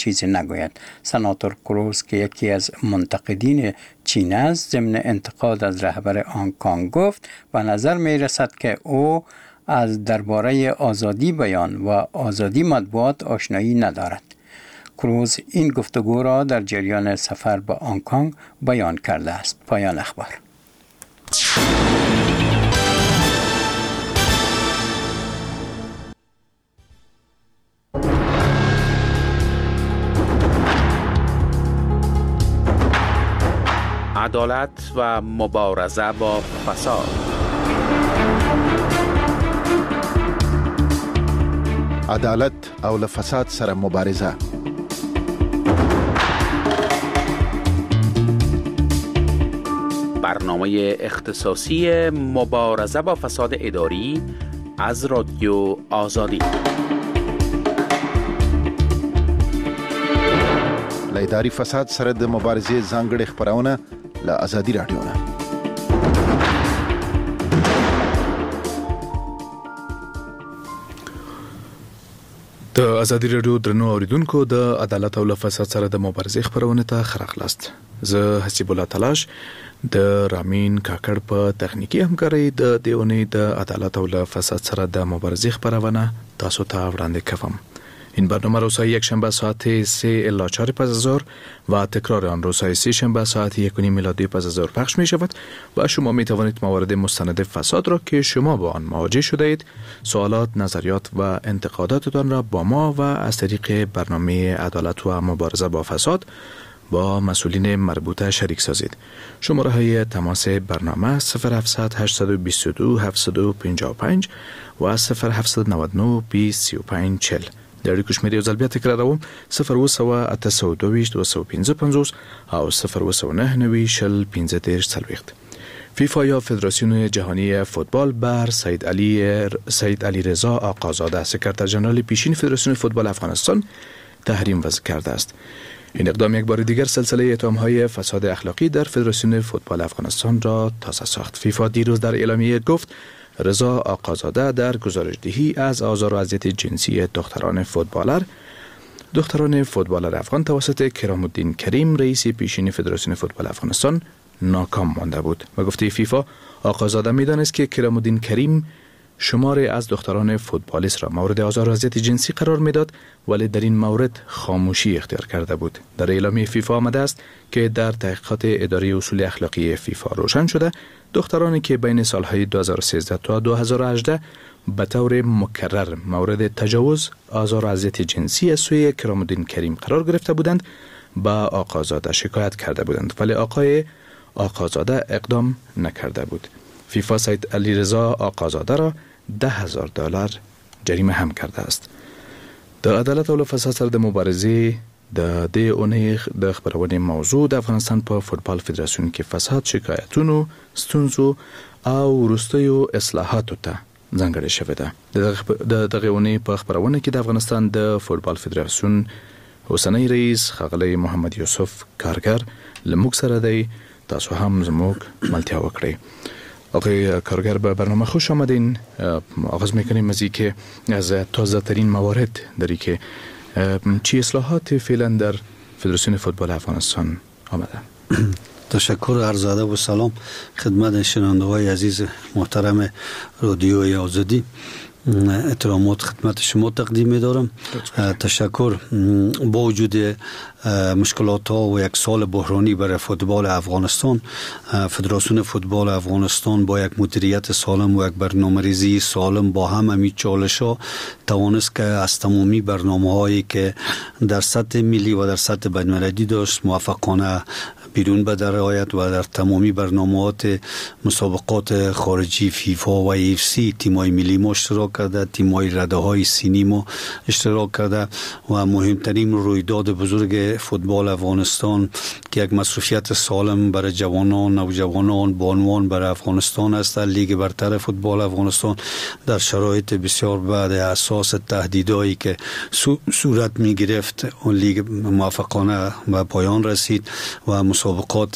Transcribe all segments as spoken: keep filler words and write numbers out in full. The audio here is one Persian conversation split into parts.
چیزی نگوید. سناتور کروز که یکی از منتقدین چین است ضمن انتقاد از رهبر هنگ کنگ گفت و نظر می رسد که او از درباره آزادی بیان و آزادی مطبوعات آشنایی ندارد. کروز این گفتگو را در جریان سفر به هنگ کنگ بیان کرده است. پایان اخبار. عدالت و مبارزه با فساد. عدالت او له فساد سره مبارزه. برنامه اختصاصی مبارزه با فساد اداری از رادیو آزادی. له اداري فساد سره د مبارزې ځانګړې خبرونه له آزادي رادیو نه. د آزادي رادیو درنو اوریدونکو د عدالت او له فساد سره د مبارزې خبرونه ته خراخلاست. زه حسیب الله تلاش د رامین کاکړ په تخنیکی همکاري د دیونی د عدالت او له فساد سره د مبارزې خبرونه تاسو ته وړاندې کوم. این برنامه روزهای یک شنبه ساعت سه الی چهار پس از ظهر و تکرار آن روزهای سه شنبه ساعت یک و نیم میلادی پس از ظهر پخش می شود و شما می توانید موارد مستند فساد را که شما با آن مواجه شده اید سوالات، نظریات و انتقاداتتان را با ما و از طریق برنامه عدالت و مبارزه با فساد با مسئولین مربوطه شریک سازید. شماره های تماس برنامه صفر هفتصد هشتصد و بیست و دو هفتصد و پنجاه و پنج و صفر هفتصد و نود و نه بیست سی و پنج چهل. د اړیکو شمېرې یو ځل بیا تکراروم صفر اوه سوه اته سوه دوه ویشت دوه سوه پنځه پنځوس او صفر اوه سوه نهه نوي شل پنځه دېرش څلوېښت. فیفا یا فدراسیون جهانی فوتبال بر سید علی سید علی رضا آقازاده سکرتر ژنرال پیشین فدراسیون فوتبال افغانستان تحریم وضع کرده است. این اقدام یک بار دیگر سلسله اتهام‌های فساد اخلاقی در فدراسیون فوتبال افغانستان را تازه ساخت. فیفا دیروز در اعلامیه گفت رضا آقازاده در گزارشدهی از آزار و اذیت جنسی دختران فوتبالر دختران فوتبالر افغان توسط کرام الدین کریم رئیس پیشین فدراسیون فوتبال افغانستان ناکام مانده بود و گفته فیفا آقازاده می‌دانست که کرام الدین کریم شماری از دختران فوتبالیست را مورد آزار و اذیت جنسی قرار میداد ولی در این مورد خاموشی اختیار کرده بود. در اعلامیه فیفا آمده است که در تحقیقات اداره اصول اخلاقی فیفا روشن شده دخترانی که بین سالهای دو هزار و سیزده تا دو هزار و هجده به طور مکرر مورد تجاوز، آزار و اذیت جنسی از سوی کرام الدین کریم قرار گرفته بودند به آقازاده شکایت کرده بودند ولی آقای آقازاده اقدام نکرده بود. فیفا سید علی رضا آقازاده را ده هزار دلار جریمه هم کرده است. د عدالت او فساد سره د مبارزې د دې اونۍ د خبرونې موضوع د افغانستان په فوتبال فدراسیون کې فساد، شکایتونو، ستونزو او وروستیو اصلاحاتو ته ځانګړې شوې ده. د دغه اونۍ په خبرونه کې د افغانستان د فوتبال فدراسیون اوسنی رئیس ښاغلی محمد یوسف کارګر له موږ سره دی. تاسو هم زموږ ملتیا وکړئ. آقای کارگر به برنامه خوش آمدین. آغاز میکنیم از اینکه از تازه ترین موارد داری که چی اصلاحات فعلا در فدراسیون فوتبال افغانستان آمده. تشکر، عرض ادب و سلام خدمت شنوندگان عزیز محترم رادیوی آزادی. احترامات خدمت شما تقدیم می‌دارم. تشکر. با وجود مشکلات ها و یک سال بحرانی برای فوتبال افغانستان، فدراسیون فوتبال افغانستان با یک مدیریت سالم و یک برنامه‌ریزی سالم با همه چالش ها توانست که از تمامی برنامه‌هایی که در سطح ملی و در سطح بین‌المللی داشت موفقانه بیرون به درآید و در تمامی برنامه‌ات مسابقات خارجی فیفا و ایف سی تیم‌های ملی ما اشتراک کرده، تیم‌های رده‌های سینی ما اشتراک کرده و مهمترین رویداد بزرگ فوتبال افغانستان که یک مصروفیت سالم برای جوانان، نوجوانان، بانوان برای افغانستان است، لیگ برتر فوتبال افغانستان در شرایط بسیار بعد اساس تهدیدایی که صورت می گرفت اون لیگ موفقانه به پایان رسید و مسابقات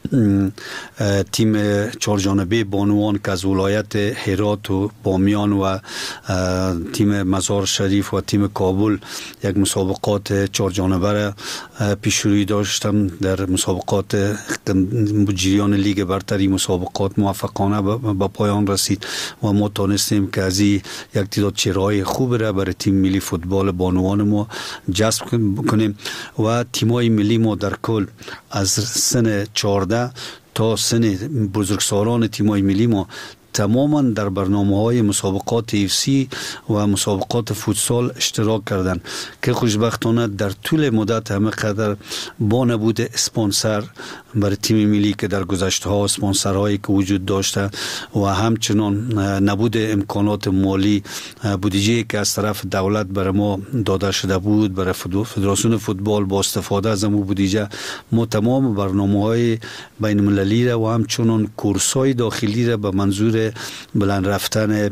تیم چهارجانبه بانوان که از ولایت هرات و بامیان و تیم مزار شریف و تیم کابل یک مسابقات چهارجانبه را پیشروی داشتم. در مسابقات جریان لیگ برتری مسابقات موفقانه به پایان رسید و ما تونستیم که از یک تعداد چهره‌های خوب را برای تیم ملی فوتبال بانوان ما جذب کنیم و تیم‌های ملی ما در کل از سن چهارده تا سن بزرگسالان تیم‌های ملی ما تماما در برنامه‌های مسابقات اف سی و مسابقات فوتسال اشتراک کردند که خوشبختانه در طول مدت همه قدر با نبود اسپانسر برای تیم ملی که در گذشته ها اسپانسرهایی که وجود داشته و همچنان نبود امکانات مالی بودجه که از طرف دولت برای ما داده شده بود برای فدراسیون فوتبال با استفاده از اون بودجه ما تمام برنامه‌های بین المللی را و همچنان کورس‌های داخلی را به منظور بلند رفتن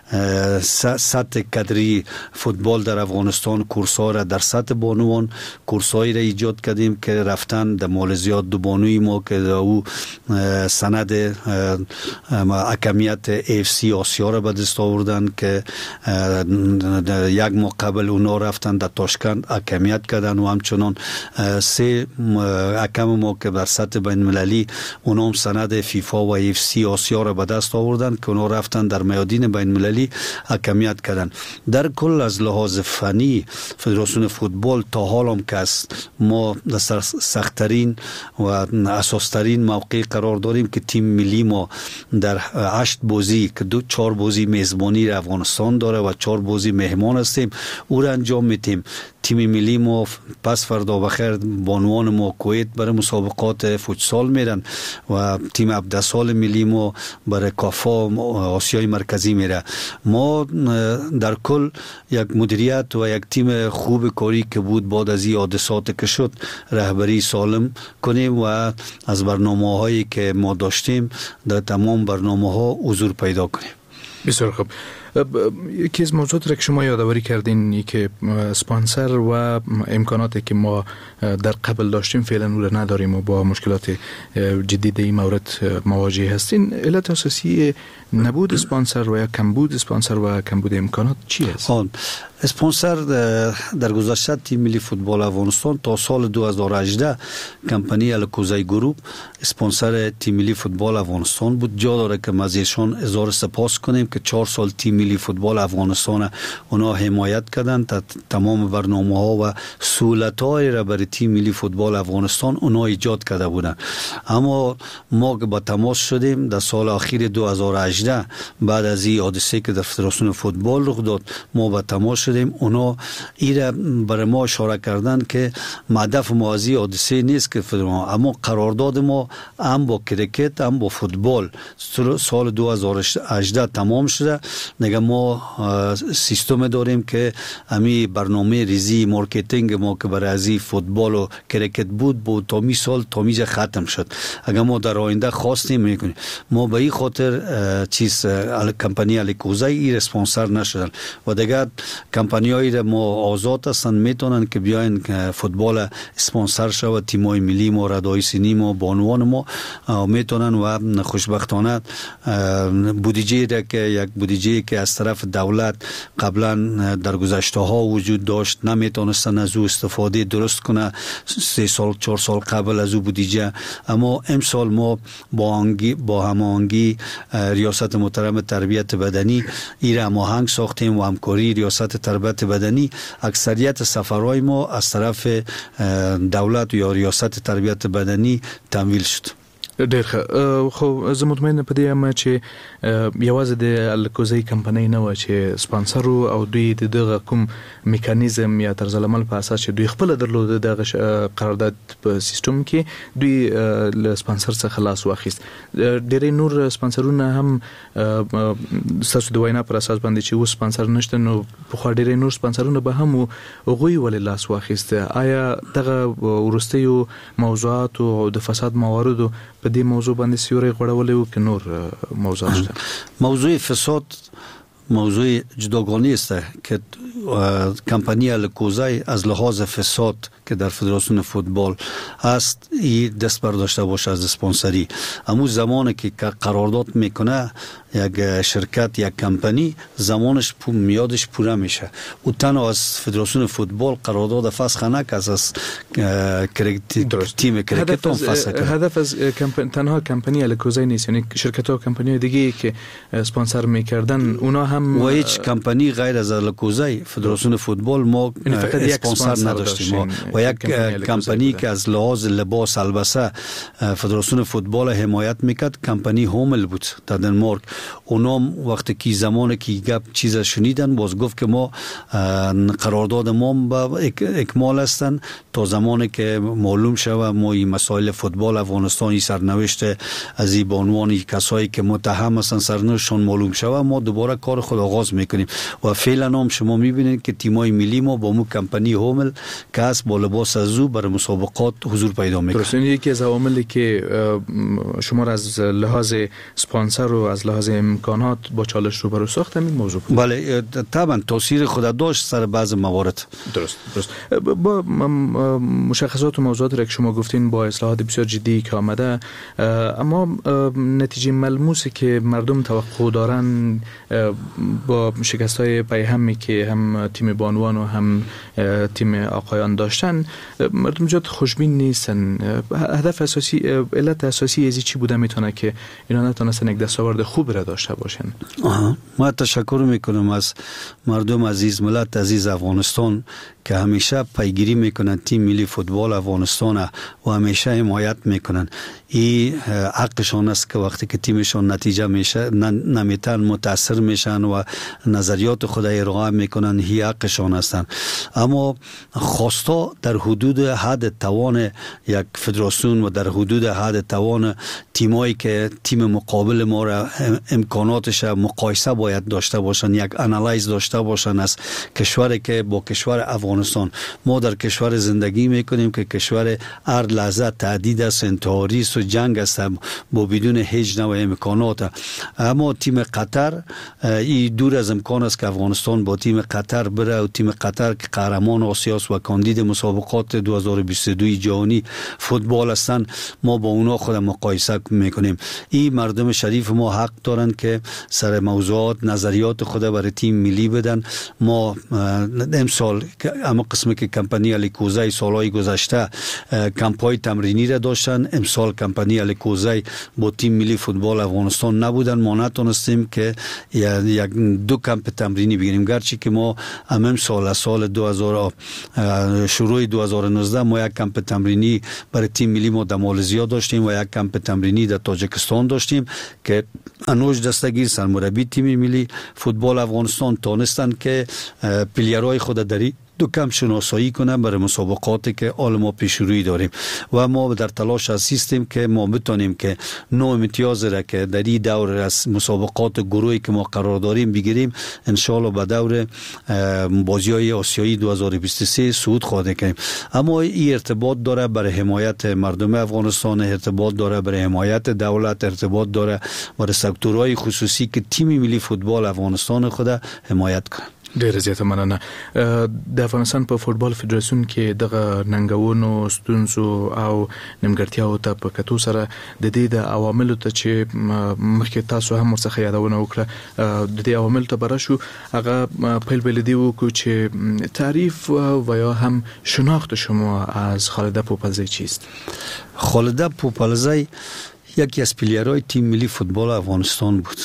سطح کادری فوتبال در افغانستان کورس‌ها را در سطح بانوان کورس‌هایی را ایجاد کردیم که رفتن در مالزیات دو بانوی ما که او سند حکمیت اف سی آسیا را به دست آوردن که یک ماه قبل اونا رفتن در تاشکند حکمیت کردن و همچنان سه حکم ما که بر سطح بین المللی اونا هم سند فیفا و اف سی آسیا را به دست آوردن که اونا رفتن در میادین بین المللی حکمیت کردن. در کل از لحاظ فنی فدراسیون فوتبال تا حال هم که ما در سخت‌ترین و اساس‌ترین موقع قرار داریم که تیم ملی ما در هشت بازی که دو چهار بازی میزبانی را افغانستان داره و چهار بازی مهمان هستیم او را انجام میدیم. تیم ملی ما پس فردا بخیر بانوان ما کویت برای مسابقات فوتسال میرن و تیم عبدالسال ملی ما برای کافا آسیای مرکزی میره. ما در کل یک مدیریت و یک تیم خوب کاری که بود بعد از این حادثات که شد رهبری سالم کنیم و از برنامه هایی که ما داشتیم در تمام برنامه ها حضور پیدا کنیم. بسیار خوب. یکی از موضوعات را که شما یادآوری کردین ای که اسپانسر و امکاناتی که ما در قبل داشتیم فعلا اون را نداریم و با مشکلات جدی در این مورد مواجه هستین. علت اساسی نبود اسپانسر و یا کمبود اسپانسر و کمبود امکانات چی است؟ اسپانسر در گذشته تیم ملی فوتبال افغانستان تا سال دو هزار و هجده کمپانی الکوزای گروپ اسپانسر تیم ملی فوتبال افغانستان بود. جا داره که از ایشان اظهار سپاس کنیم که چهار سال تیم ملی فوتبال افغانستان اونا حمایت کردن تا تمام برنامه‌ها و سهولت‌های را برای تیم ملی فوتبال افغانستان اونا ایجاد کرده بودن. اما ما که با تماس شدیم در سال اخیر دو هزار و هجده بعد از این حادثه که در فدراسیون فوتبال رخ داد ما با تماس شدیم اونا ایره برای ما اشاره کردن که هدف ما از این حادثه نیست که فدراسیون اما قرارداد ما هم با کرکت هم با فوتبال سال دو هزار و هجده تمام شده. نگه ما سیستم داریم که همی برنامه ریزی مارکتینگ ما که برای ازی فوتبال و کرکت بود بود تا می سال تا میجا ختم شد. اگر ما در آینده خواستیم میکنیم ما به این خاطر چیز کمپانی الکوزای ای اسپانسر نشدن و دیگر کمپانی هایی را ما آزاد هستن میتونن که بیاین فوتبال اسپانسر شود. تیمای ملی ما ردای سینی ما بانوان ما میتونن و خوشبختانه بودجه را که یک بودجه که از طرف دولت قبلا در گذشته ها وجود داشت نمیتونستن از او استفاده درست کنه سه سال چهار سال قبل از او بودجه. اما امسال ما با آنگی با هماهنگی ریاست محترم تربیت بدنی این هماهنگ ساختیم و همکاری ریاست تربیت بدنی اکثریت سفرهای ما از طرف دولت یا ریاست تربیت بدنی تمویل شد. ډیر ښه. خو زه مطمئن په دې یم چې یوازې د الکوزای کمپنۍ نه و چې سپانسر او دوی د دغه کوم میکانیزم یا طرز العمل په اساس چې دوی خپل درلود دغه قرارداد په سیستم کې دوی له سپانسر څخه خلاص واخیست. ډېرې نور سپانسرونه هم ستاسو د وینا پر اساس باندې چې و سپانسر نشته نو په خو ډېرې نور سپانسرونه به هم غوي ولې لاس واخیست. آیا دغه ورستیو موضوعات او د فساد مواردو په دې موضوع باندې سیوري غوړولې او که نور موضوع شته؟ موضوع فساد موضوع جداگانه است که کمپانی الکوزای از لحاظ فساد که در فدراسیون فوتبال است این دست برداشته باشه از اسپانسری. اما زمانی که قرارداد میکنه یک شرکت یک کمپانی زمانش میادش پوره میشه و تنها از فدراسیون فوتبال قرارداد فسخ نکرد از تیم کرکت هم فسخ کرد. هدف از کمپانی تنها کمپانی الکوزای نیست، یعنی شرکت ها و کمپانی دیگه که اسپانسر میکردن اونا هم و هیچ کمپانی غیر از الکوزای فدراسیون فوتبال ما اسپانسر نداشتیم و یک کمپانی که از لحاظ لباس البسه فدراسیون فوتبال حمایت میکرد کمپانی هومل بود در دنمارک. اونم وقتی که زمانی که گپ چیز شنیدن باز گفت که ما قرارداد ما با اکمال هستن تا زمانی که معلوم شود ما این مسائل فوتبال افغانستانی سرنوشت از این بانوانی کسایی که متهم هستن سرنوشتشون معلوم شود ما دوباره کار خود آغاز میکنیم و فعلا هم شما میبینید که تیمای ملی ما با مو کمپانی هومل که است با لباس ازو برای مسابقات حضور پیدا میکنه. درست، یکی از عواملی که شما را از لحاظ اسپانسر و از لحاظ امکانات با چالش روبرو ساخت همین موضوع بود. بله طبعا تاثیر خود داشت سر بعض موارد. درست درست. با مشخصات و موضوعات را که شما گفتین با اصلاحات بسیار جدی که آمده، اما نتیجه ملموسی که مردم توقع دارن با شکست‌های پیهمی که هم تیم بانوان و هم تیم آقایان داشتن مردم جد خوشبین نیستن. هدف اساسی علت اساسی ازی چی بوده میتونه که اینا نتونستن یک دستاورد خوب را داشته باشن؟ آها. ما تشکر میکنم از مردم عزیز، ملت عزیز افغانستان که همیشه پیگیری میکنن تیم ملی فوتبال افغانستان و همیشه حمایت میکنن. این حقشان است که وقتی که تیمشون نتیجه میشه نمیتن متاثر میشن و نظریات خود ارائه میکنن، هی حقشان هستن. اما خواستا در حدود حد توان یک فدراسیون و در حدود حد توان تیمایی که تیم مقابل ما را امکاناتش مقایسه باید داشته باشن، یک انالایز داشته باشن از کشوری که با کشور افغانستان. ما در کشور زندگی میکنیم که کشور هر لحظه تهدید است، انتحاری است و جنگ است با بدون هیچ نوع امکانات. اما تیم قطر این دور از امکان است که افغانستان با تیم قطر بره و تیم قطر که قهرمان آسیا و کاندید مسابقات دو هزار و بیست و دو جهانی فوتبال هستند ما با اونا خود مقایسه میکنیم. این مردم شریف ما حق دارن که سر موضوعات نظریات خود برای تیم ملی بدن. ما امسال اما قسمی که کمپانی الکوزای سالهای گذشته کمپای تمرینی را داشتن، امسال کمپانی الکوزای با تیم ملی فوتبال افغانستان نبودن. ما نتونستیم که یک دو کمپ تمرینی بگیریم، گرچه که ما امسال سال دو هزار شروع دو هزار و نوزده ما یک کمپ تمرینی برای تیم ملی ما در مالزیا داشتیم و یک کمپ تمرینی در تاجیکستان داشتیم که انوش دستگیر سرمربی تیم ملی فوتبال افغانستان تونستن که پلیرهای خود داری دو کم شناسایی کنن برای مسابقاتی که حال ما پیش روی داریم و ما در تلاش هستیم که ما بتونیم که نوع امتیاز را که در این دور از مسابقات گروهی که ما قرار داریم بگیریم ان شاء الله به دور بازی‌های آسیایی دو هزار و بیست و سه صعود خواهیم کنیم. اما این ارتباط داره برای حمایت مردم افغانستان، ارتباط داره برای حمایت دولت، ارتباط داره برای سکتورهای خصوصی که تیم ملی فوتبال افغانستان خود حمایت کنه. ډیر زیاته مننه. د افغانستان په فوتبال فدراسیون کې دغه ننګونو ستونزو او نیمګړتیاو ته په کتو سره د دې د عواملو ته چې مخکې تاسو هم ورڅخه یادونه وکړه د دې عواملو ته براشو هغه پیل پیل دی وکړو چې تعریف و یا هم شناخت شما از خالده پوپلزی چیست؟ خالده پوپلزی یکی از پلیرهای تیم ملی فوتبال افغانستان بود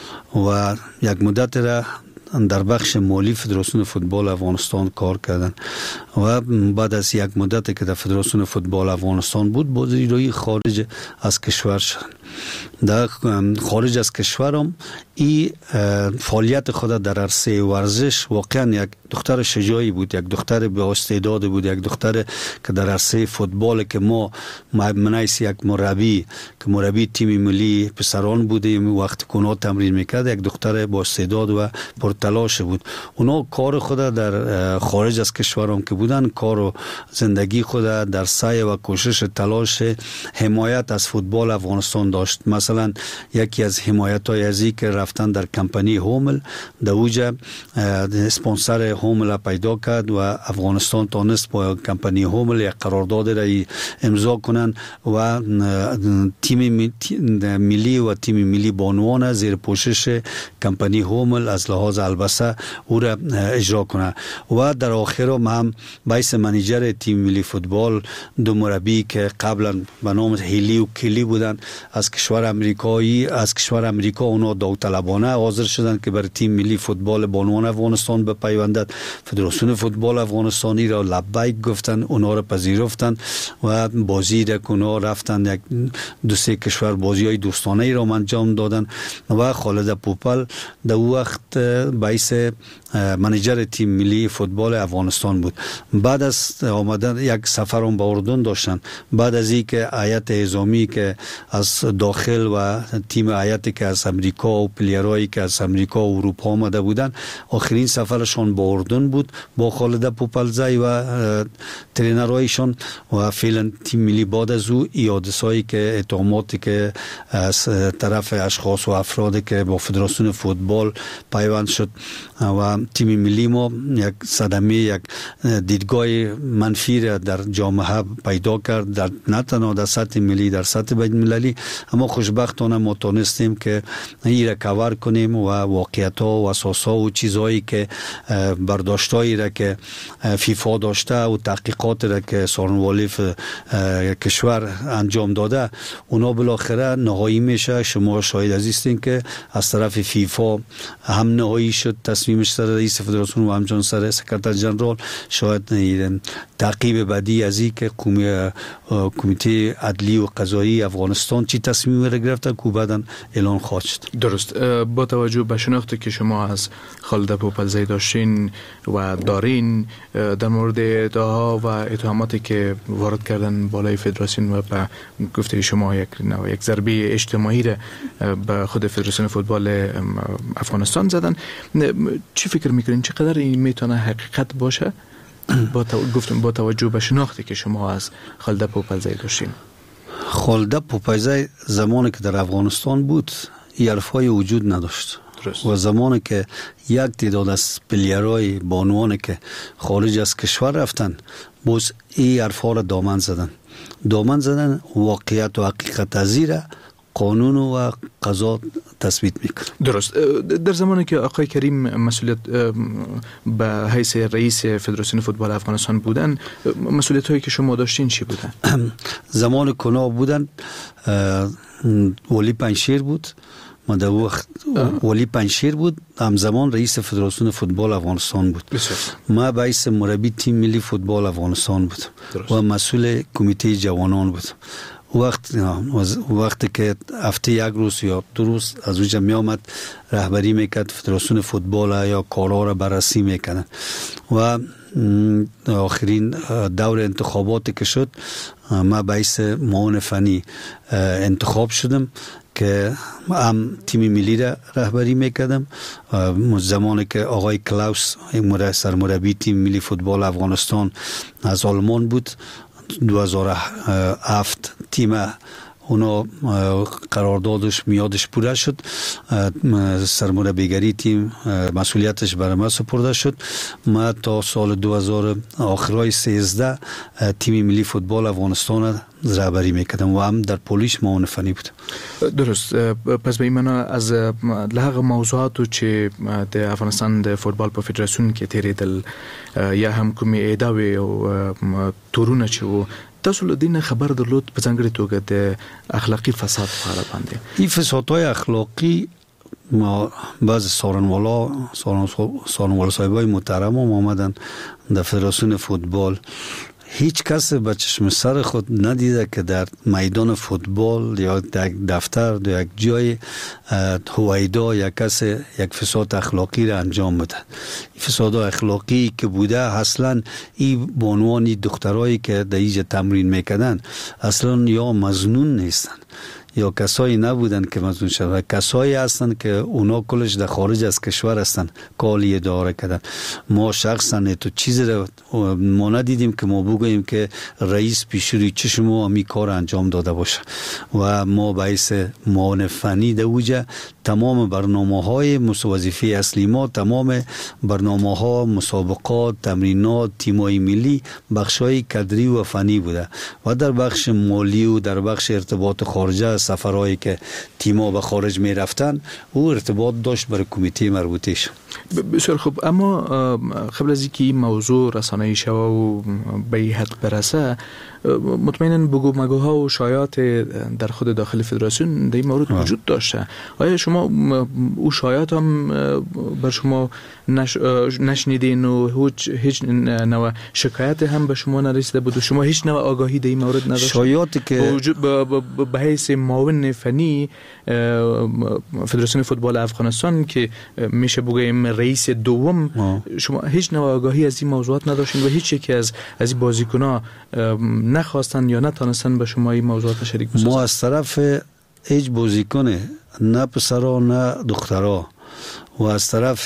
و یک مدت را در بخش مالی فدراسیون فوتبال افغانستان کار کردن و بعد از یک مدت که در فدراسیون فوتبال افغانستان بود بازیگری خارج از کشور شدن. در خارج از کشورم این فعالیت خود در عرصه ورزش واقعا یک دختر شجاعی بود، یک دختر با استعداد بود، یک دختر که در عرصه فوتبال که ما منیس یک مربی که مربی تیم ملی پسران بودیم وقت کنه تمرین میکرد، یک دختر با استعداد و پرتلاش بود. اونا کار خود در خارج از کشورم که بودن کار و زندگی خود در سعی و کوشش تلاش حمایت از فوتبال افغانستان داشت. مثلا یکی از حمایت های ازی که رفتن در کمپانی هومل در اوجه اسپانسر هومل پیدا کرد و افغانستان تونست با کمپانی هومل یک قرارداد را امضا کنند و تیم ملی و تیم ملی بانوان زیر پوشش کمپانی هومل از لحاظ البسه او را اجرا کنند و در آخر هم باعث منیجر تیم ملی فوتبال دو مربی که قبلا به نام هیلی و کلی بودن از کشور امریکایی از کشور امریکا اونا داوطلبانه حاضر شدن که بر تیم ملی فوتبال بانوان افغانستان بپیوندند. فدراسیون فوتبال افغانستانی را لبیک گفتن، اونا را پذیرفتن و بازی را اونا رفتن یک دو سه کشور بازی های دوستانه ای را انجام دادن و خالد پوپل در وقت باعث منیجر تیم ملی فوتبال افغانستان بود. بعد از آمدن یک سفر هم به اردن داشتن، بعد از اینکه هیئت نظامی که از داخل و تیم هیئتی که از امریکا و پلیرایی که از امریکا و اروپا آمده بودن، آخرین سفرشون به اردن بود با خالد پوپلزی و ترینرایشون و فعلا تیم ملی بعد از او حادثه‌ای که اتهاماتی که از طرف اشخاص و افرادی که با فدراسیون فوتبال پیوند شد و تیم ملی ما یک صدمه یک دیدگاه منفی را در جامعه پیدا کرد، در نه تنها در سطح ملی در سطح بین المللی. اما خوشبختانه ما تونستیم که این را کاور کنیم و واقعیت‌ها و اساس‌ها و چیزهایی که برداشتایی را که فیفا داشته و تحقیقات را که سخنوری کشور انجام داده اونا بالاخره نهایی میشه. شما شاهد هستین که از طرف فیفا هم نهایی شد تصمیمش سر رئیس فدراسیون و همچنان سر سکرتر جنرال. شاید تعقیب بعدی از این که کمیته عدلی و قضایی افغانستان چی تصمیم را گرفته که بعداً اعلان خواهد شد. درست. با توجه به شناختی که شما از خالد پوپلزی داشتین و دارین در مورد ادعاها و اتهاماتی که وارد کردن بالای فدراسیون و به گفته شما یک یک ضربه اجتماعی را به خود فدراسیون فوتبال افغانستان زدن، چی فکر میکنین چقدر این میتونه حقیقت باشه با تو... گفتم با توجه به شناختی که شما از خالد پوپلزی داشتین؟ خالد پوپلزی زمانی که در افغانستان بود این حرفای وجود نداشت. درست. و زمانی که یک تعداد از پلیرهای بانوانی که خارج از کشور رفتن باز این حرفا را دامن زدن دامن زدن واقعیت و حقیقت ازیره قانون و قضا تثبیت میکنه. درست. در زمانی که آقای کریم مسئولیت به حیث رئیس فدراسیون فوتبال افغانستان بودن، مسئولیت هایی که شما داشتین چی بودن؟ زمان کنا بودن ولی پنشیر بود، ما در وقت ولی پنشیر بود، همزمان رئیس فدراسیون فوتبال افغانستان بود. بسیار. ما باعث مربی تیم ملی فوتبال افغانستان بود. درست. و مسئول کمیته جوانان بود. وقت وقتی که هفته یک روز یا دو روز از اونجا می آمد رهبری میکرد فدراسیون فوتبال یا کارها را بررسی میکردن و آخرین دور انتخاباتی که شد ما باعث معاون فنی انتخاب شدم که هم تیم ملی را رهبری میکردم. زمانی که آقای کلاوس سرمربی تیم ملی فوتبال افغانستان از آلمان بود، دو هزار و هفت تیم اونا قراردادش میادش پوره شد، سرمربیگری تیم مسئولیتش برای ما سپرده شد. ما تا سال دو هزار آخرای سیزده تیم ملی فوتبال افغانستان رهبری میکردم و هم در پولیش معاون فنی بود. درست. پس به این معنا از لحاظ موضوعاتو چې د افغانستان د فوتبال په فدراسیون کې تیریدل یا هم کومې ادعاوې او تورونه چې وو، تاسو له دې خبر درلود په ځانګړې توګه د اخلاقی فساد په اړه باندې؟ این فسادهای اخلاقی ما بعض سارنوالا سارنوالا صاحبای محترم هم آمدن در فدراسیون فوتبال. هیچ کس به چشم سر خود ندیده که در میدان فوتبال یا در دفتر در یک جای هویدا یک کس یک فساد اخلاقی را انجام بده. فساد اخلاقی که بوده اصلا این بانوانی دخترایی که در اینجا تمرین میکردن اصلا یا مظنون نیستن یا کسایی نبودن که مزنون شدن، کسایی هستند که اونا کلش در خارج از کشور هستند کالی اداره کردن. ما شخصا تو چیزی رو ما ندیدیم که ما بگوییم که رئیس پیشروی چشم ما همی کار انجام داده باشه و ما باعث معاون فنی در اوجه تمام برنامه های وظیفه اصلی ما، تمام برنامه ها، مسابقات، تمرینات، تیمای ملی بخشای کادری و فنی بوده و در بخش مالی و در بخش ارتباط خارجه سفرهایی که تیم‌ها به خارج می رفتن او ارتباط داشت برای کمیته مربوطهش. بسیار خوب. اما قبل از اینکه این موضوع رسانه‌ای شود و به این حد برسه، مطمئناً بگو مگوها و شایعات در خود داخل فدراسیون در این مورد وجود داشته. آیا شما او شایعات هم بر شما نش... نشنیدین و هیچ هیچ نوع شکایت هم به شما نرسیده بود و شما هیچ نوع آگاهی در این مورد نداشتید؟ شایعاتی که به حیث معاون فنی فدراسیون فوتبال افغانستان که میشه بگیم رئیس دوم آه. شما هیچ نوع آگاهی از این موضوعات نداشتین و هیچ یکی از از این بازیکن‌ها نخواستن یا نتونستن به شما این موضوعات شریک بسازن؟ ما از طرف هیچ بازیکن نه پسرا نه دخترا و از طرف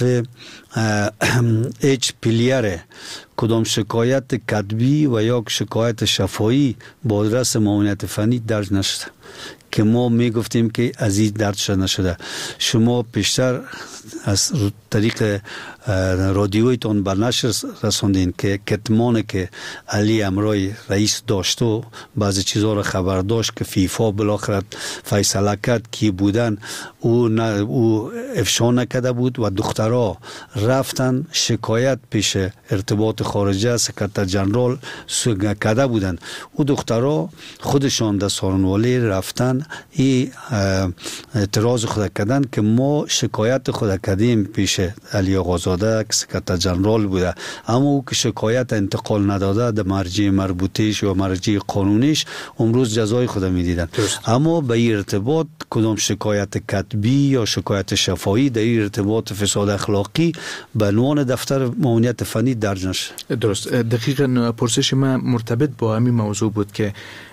هیچ پلیر کدام شکایت کتبی و یا شکایت شفاهی با آدرس معاونیت فنی درج نشده که ما می گفتیم که از این درد شده نشده. شما پیشتر از طریق رادیویتون بر نشر رساندین که کتمانی که علی امرای رئیس داشت و بعضی چیزها را خبر داشت که فیفا بالاخره فیصله کرد کی بودن او نه او افشا نکرده بود و دخترها رفتن شکایت پیش ارتباط خارجه سکرتر جنرال کرده بودن. او دخترها خودشان در سارنوالی رفتن ای اعتراض خود کردن که ما شکایت خود کردیم پیش علی آقازاده که سکرتر جنرال بوده، اما او که شکایت انتقال نداده در مرجع مربوطهش و مرجع قانونیش امروز جزای خود میدیدن. اما به این ارتباط کدام شکایت کتبی یا شکایت شفاهی در این ارتباط فساد اخلاقی به عنوان دفتر معاونیت فنی درج نشد. درست. دقیقاً پرسش من مرتبط با همین موضوع بود که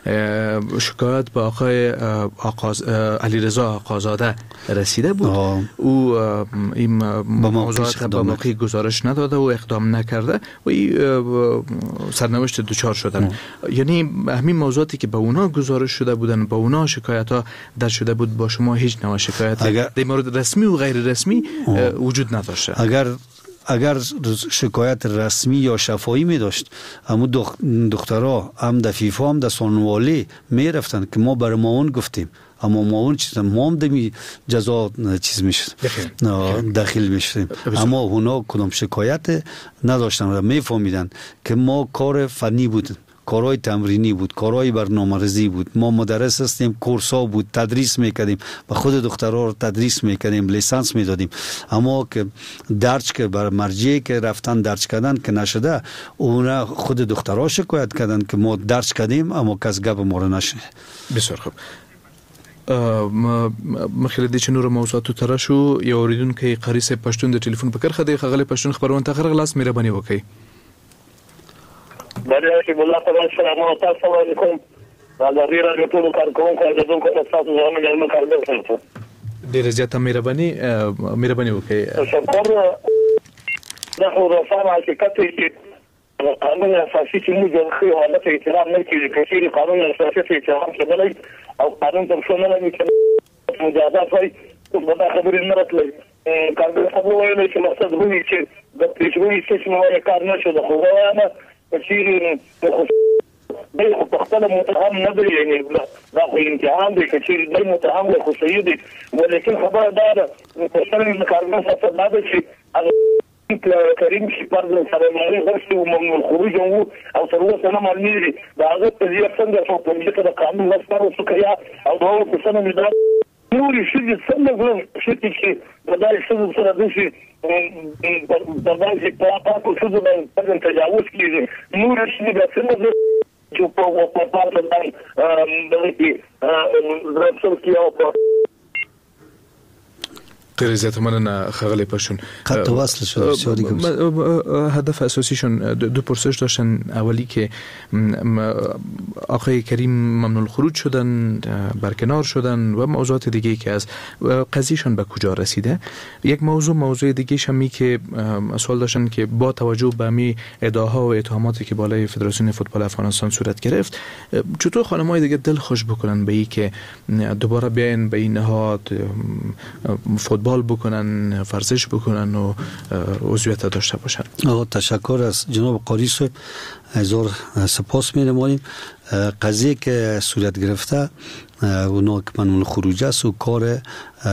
شکایت به آقای آقاز علیرضا آقازاده رسیده بود. آه. او این موضوعات به موقع گزارش نداده و اقدام نکرده و این سرنوشت دچار شدن. یعنی همین موضوعاتی که به اونا گزارش شده بودن، به اونا شکایت ها در شده بود، با شما هیچ نوع شکایت اگر... در مورد رسمی و غیر رسمی وجود نداشته؟ اگر اگر شکایت رسمی یا شفاهی می داشت اما دخترها هم در فیفا هم در سانوالی می رفتن که ما برای معاون گفتیم، اما معاون چیز ما هم دمی جزا چیز می شد داخل می شدیم، اما اونا کدام شکایت نداشتن و می فهمیدن که ما کار فنی بودن، کارهای تمرینی بود، کارهای برنامه‌ریزی بود، ما مدرس هستیم، کورس‌ها بود، تدریس می‌کردیم، با خود دخترها رو تدریس می‌کردیم، لیسانس می‌دادیم، اما که درج که بر مرجعی که رفتن درج کردن که نشده، اونا خود دخترها شکایت کردن که ما درج کردیم اما کس گپ ما رو نشنید. بسیار خوب. مخکې د چنور موضوعاتو تر شو یو اوریدونکو قریص پښتون د ټلیفون په کرخه دی خغلی پښتون خبرونه ته غلاس مهرباني وکړئ. بریاتی مولا تعالی سلام تاسو علیکم. دا غیر راټول کارکونکو د دونکو تاسو زموږ ملګری کارګر ډیر زیاته مهرباني مهرباني وکړئ. تشکر. دا خو رسامه حقیقت دی قانون اساسي چې موږ د خو حالت احترام نه کوي، کثیر قانون اساسي ته احترام کوي او قانون ته څه نه لري چې مجازات وي. په دا خبرې نه راتلې کارګر خبرو ویل چې مقصد وایي چې د پیشوي سیستم وایي کار نشو د خو وانا کثیر خو د خپل متهم نه دی، یعنی دا خو امتحان دی کثیر د متهم خو صحیح دی، ولیکن خبر دا ده چې څنګه کارګر څه نه دی چې کریم شي پر د سرمایي غوښتي او ممنوع الخروج او تر اوسه نه معلومه دي دا هغه په دې څنګه په پولیسو د قانون لپاره وسکریا او دا په څنګه نه دا نور شي څنګه شي چې دا څه سره د شي د باندې په تاسو څه د تجاوز کیږي نور شي د څنګه چې په په پاره باندې د دې درڅو کې او خیلی زیاد مننه خغلی پرشون. خط وصل شد بسیاری هدف اساسیشون دو پرسش داشتن. اولی که آقای کریم ممنوع الخروج شدن، برکنار شدن و موضوعات دیگه که از قضیهشون به کجا رسیده. یک موضوع موضوع دیگه شمی که سوال داشتن که با توجه به می ادعاها و اتهاماتی که بالای فدراسیون فوتبال افغانستان صورت گرفت، چطور خانم‌های دیگه دل خوش بکنن به این که دوباره بیاین به این نهاد فوتبال بکنن، ورزش بکنن و عضویت داشته باشن؟ تشکر از جناب قاری صاحب، هزار سپاس می‌نماییم. قضیه که صورت گرفته اونا که ممنوع خروج است و کار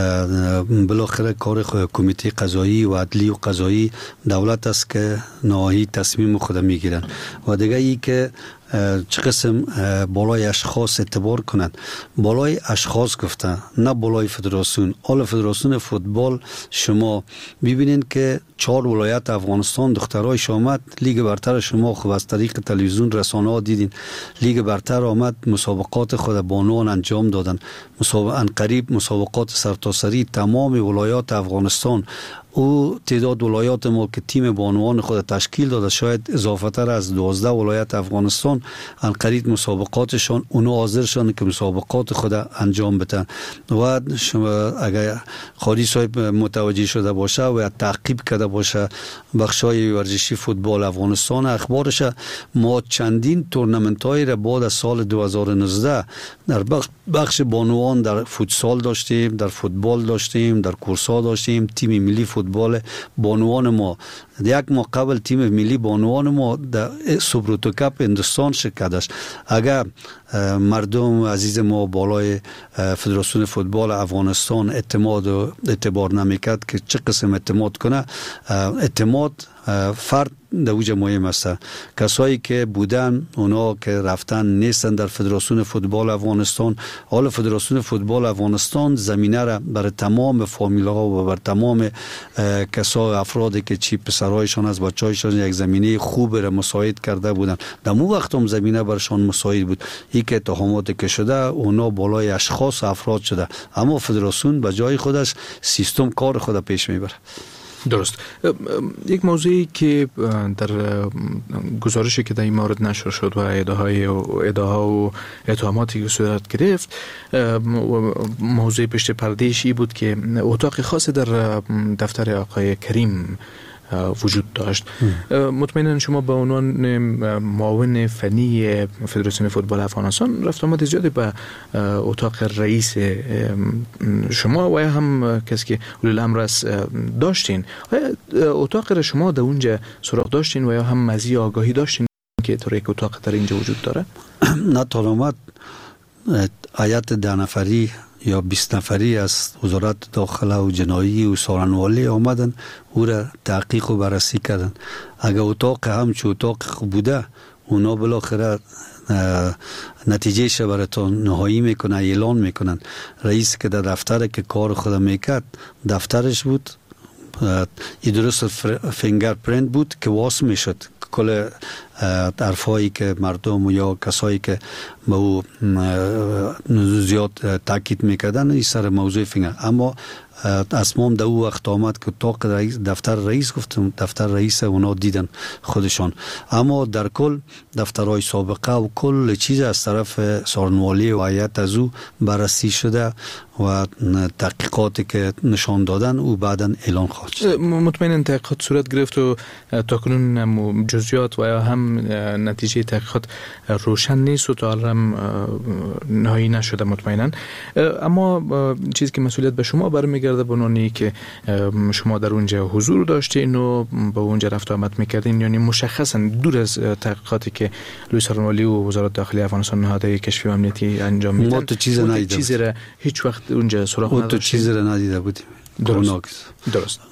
بالاخره کار کمیته قضایی و عدلی و قضایی دولت است که نهایی تصمیم خود میگیرن و دیگه ای که چه قسم بالای اشخاص اعتبار کنند. بالای اشخاص گفته، نه بالای فدراسیون. حالا فدراسیون فوتبال شما ببینید که چهار ولایت افغانستان دخترای آمد لیگ برتر، شما خب از طریق تلویزیون رسانه ها دیدین لیگ برتر آمد، مسابقات خود بانوان انجام دادن. مسابقه انقریب مسابقات سرتاسری تمام ولایات افغانستان او تعداد ولایات ما که تیم بانوان خود تشکیل داده شاید اضافه تر از دوازده ولایت افغانستان انقریب مسابقاتشان اونا حاضر شدن که مسابقات خود انجام بدن. و شما اگر خادی صاحب متوجه شده باشه و تعقیب کرده باشه بخشای ورزشی فوتبال افغانستان اخبارش، ما چندین تورنمنت های را بعد از سال دو هزار و نوزده در بخش بانوان در فوتسال داشتیم، در فوتبال داشتیم، در کورسا داشتیم. تیم ملی فوتبال بانوان ما یک ماه قبل تیم ملی بانوان ما در سوپروتو کپ هندوستان شرکت داشت. اگر مردم عزیز ما بالای فدراسیون فوتبال افغانستان اعتماد و اعتبار نمیکرد که چه قسم اعتماد کنه، اعتماد فرد در اوج مهم است. کسایی که بودن اونا که رفتن نیستن در فدراسیون فوتبال افغانستان. حالا فدراسیون فوتبال افغانستان زمینه را بر تمام فامیل‌ها و بر تمام کسای افرادی که چی پسرایشان از بچه‌هایشان یک زمینه خوب را مساعد کرده بودن، در مو وقت هم زمینه برشان مساعد بود. این که اتهاماتی که شده اونا بالای اشخاص افراد شده، اما فدراسیون به جای خودش سیستم کار خود پیش میبره. درست. یک موضوعی که در گزارشی که در این مورد نشر شد و ادعاهای و ادعاها و اتهاماتی که صورت گرفت، موضوع پشت پردهش ای بود که اتاق خاص در دفتر آقای کریم وجود داشت. مطمئنا شما به عنوان معاون فنی فدراسیون فوتبال افغانستان رفت آمد زیادی به اتاق رئیس شما و هم کسی که ولی الامر است داشتین. اتاق را شما در اونجا سراغ داشتین و یا هم مزی آگاهی داشتین که طور یک اتاق در اینجا وجود داره؟ نه تا آمد هیئت ده نفری یا بیست نفری از وزارت داخله و جنایی و سارنوالی آمدن او را تحقیق و بررسی کردن. اگر اتاق همچه اتاق خوب بوده اونا بالاخره نتیجه ش براتون نهایی میکنن، اعلان میکنن. رئیس که در دفتر که کار خود میکرد دفترش بود، این درست فینگر پرینت بود که واس میشد کل حرفایی که مردم یا کسایی که به او زیاد تاکید میکردن این سر موضوع فینگر. اما اسمام در او وقت آمد که اتاق رئیس دفتر رئیس گفتم دفتر رئیس اونا دیدن خودشان. اما در کل دفترهای سابقه و کل چیز از طرف سارنوالی و هیئت از او بررسی شده و تحقیقاتی که نشان دادن او بعداً اعلان خواهد شد. مطمئنا تحقیقات صورت گرفت و تاکنون جزئیات و یا هم نتیجه تحقیقات روشن نیست و تا الان نهایی نشده مطمئنا. اما چیزی که مسئولیت به شما برمیگرده به عنوانی که شما در اونجا حضور داشتین و به اونجا رفت آمد میکردین، یعنی مشخصا دور از تحقیقاتی که لوی سارنوالی و وزارت داخلی افغانستان نهادهای کشفی و امنیتی انجام میدن، ما تو چیز ندیده چیزی را هیچ وقت اونجا سراغ نداشتیم. تو چیزی را ندیده بودیم. درست. درست.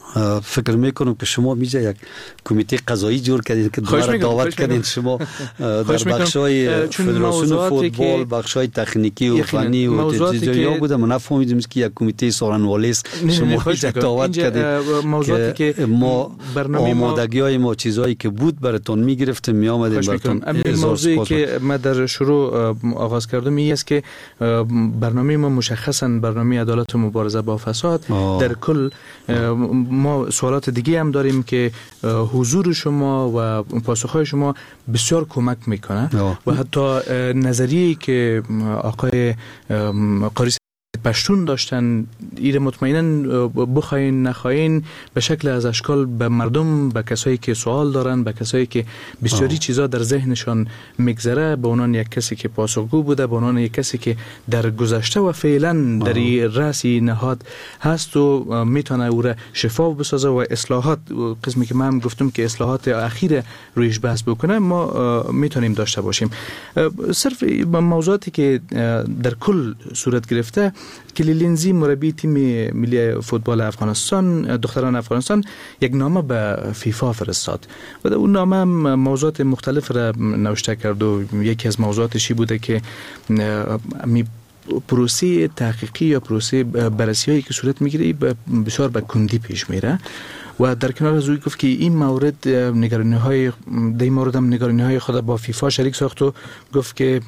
فکر میکنم که شما میجا یک کمیته قضایی جور کردین که دوباره دعوت کردین شما در بخشای فدراسیون فوتبال، بخشای تکنیکی و فنی و تجزیه بوده. من نفهمیدم که یک کمیته سارنوالی است. شما دعوت کردین موضوعاتی که ما آمادگی‌های ما چیزایی که بود براتون میگرفتیم می آمدیم براتون. این موضوعی که من در شروع آغاز کردم این است که برنامه ما مشخصاً برنامه عدالت و مبارزه با فساد. آه. در کل ما سوالات دیگه هم داریم که حضور شما و پاسخهای شما بسیار کمک میکنه و حتی نظریه‌ای که آقای قاری پشتون داشتن ایره مطمئنا بخواین نخواین به شکل از اشکال به مردم، به کسایی که سوال دارن، به کسایی که بسیاری چیزا در ذهنشان میگذره، به عنوان یک کسی که پاسخگو بوده، به عنوان یک کسی که در گذشته و فعلا در رأسی نهاد هست و میتونه او را شفاف بسازه و اصلاحات، قسمی که من هم گفتم که اصلاحات اخیر رویش بحث بکنه، ما میتونیم داشته باشیم. صرف موضوعاتی که در کل صورت گرفته، کلی لینزی مربی تیم ملی فوتبال افغانستان، دختران افغانستان، یک نامه به فیفا فرستاد و در اون نامه موضوعات مختلف را نوشته کرد و یکی از موضوعاتش بوده که می پروسه تحقیقی یا پروسه بررسی هایی که صورت میگیره بسیار به کندی پیش میره و در کنار از اوی گفت که این مورد نگرانی های در این مورد هم نگرانی های خود با فیفا شریک ساخت و گفت که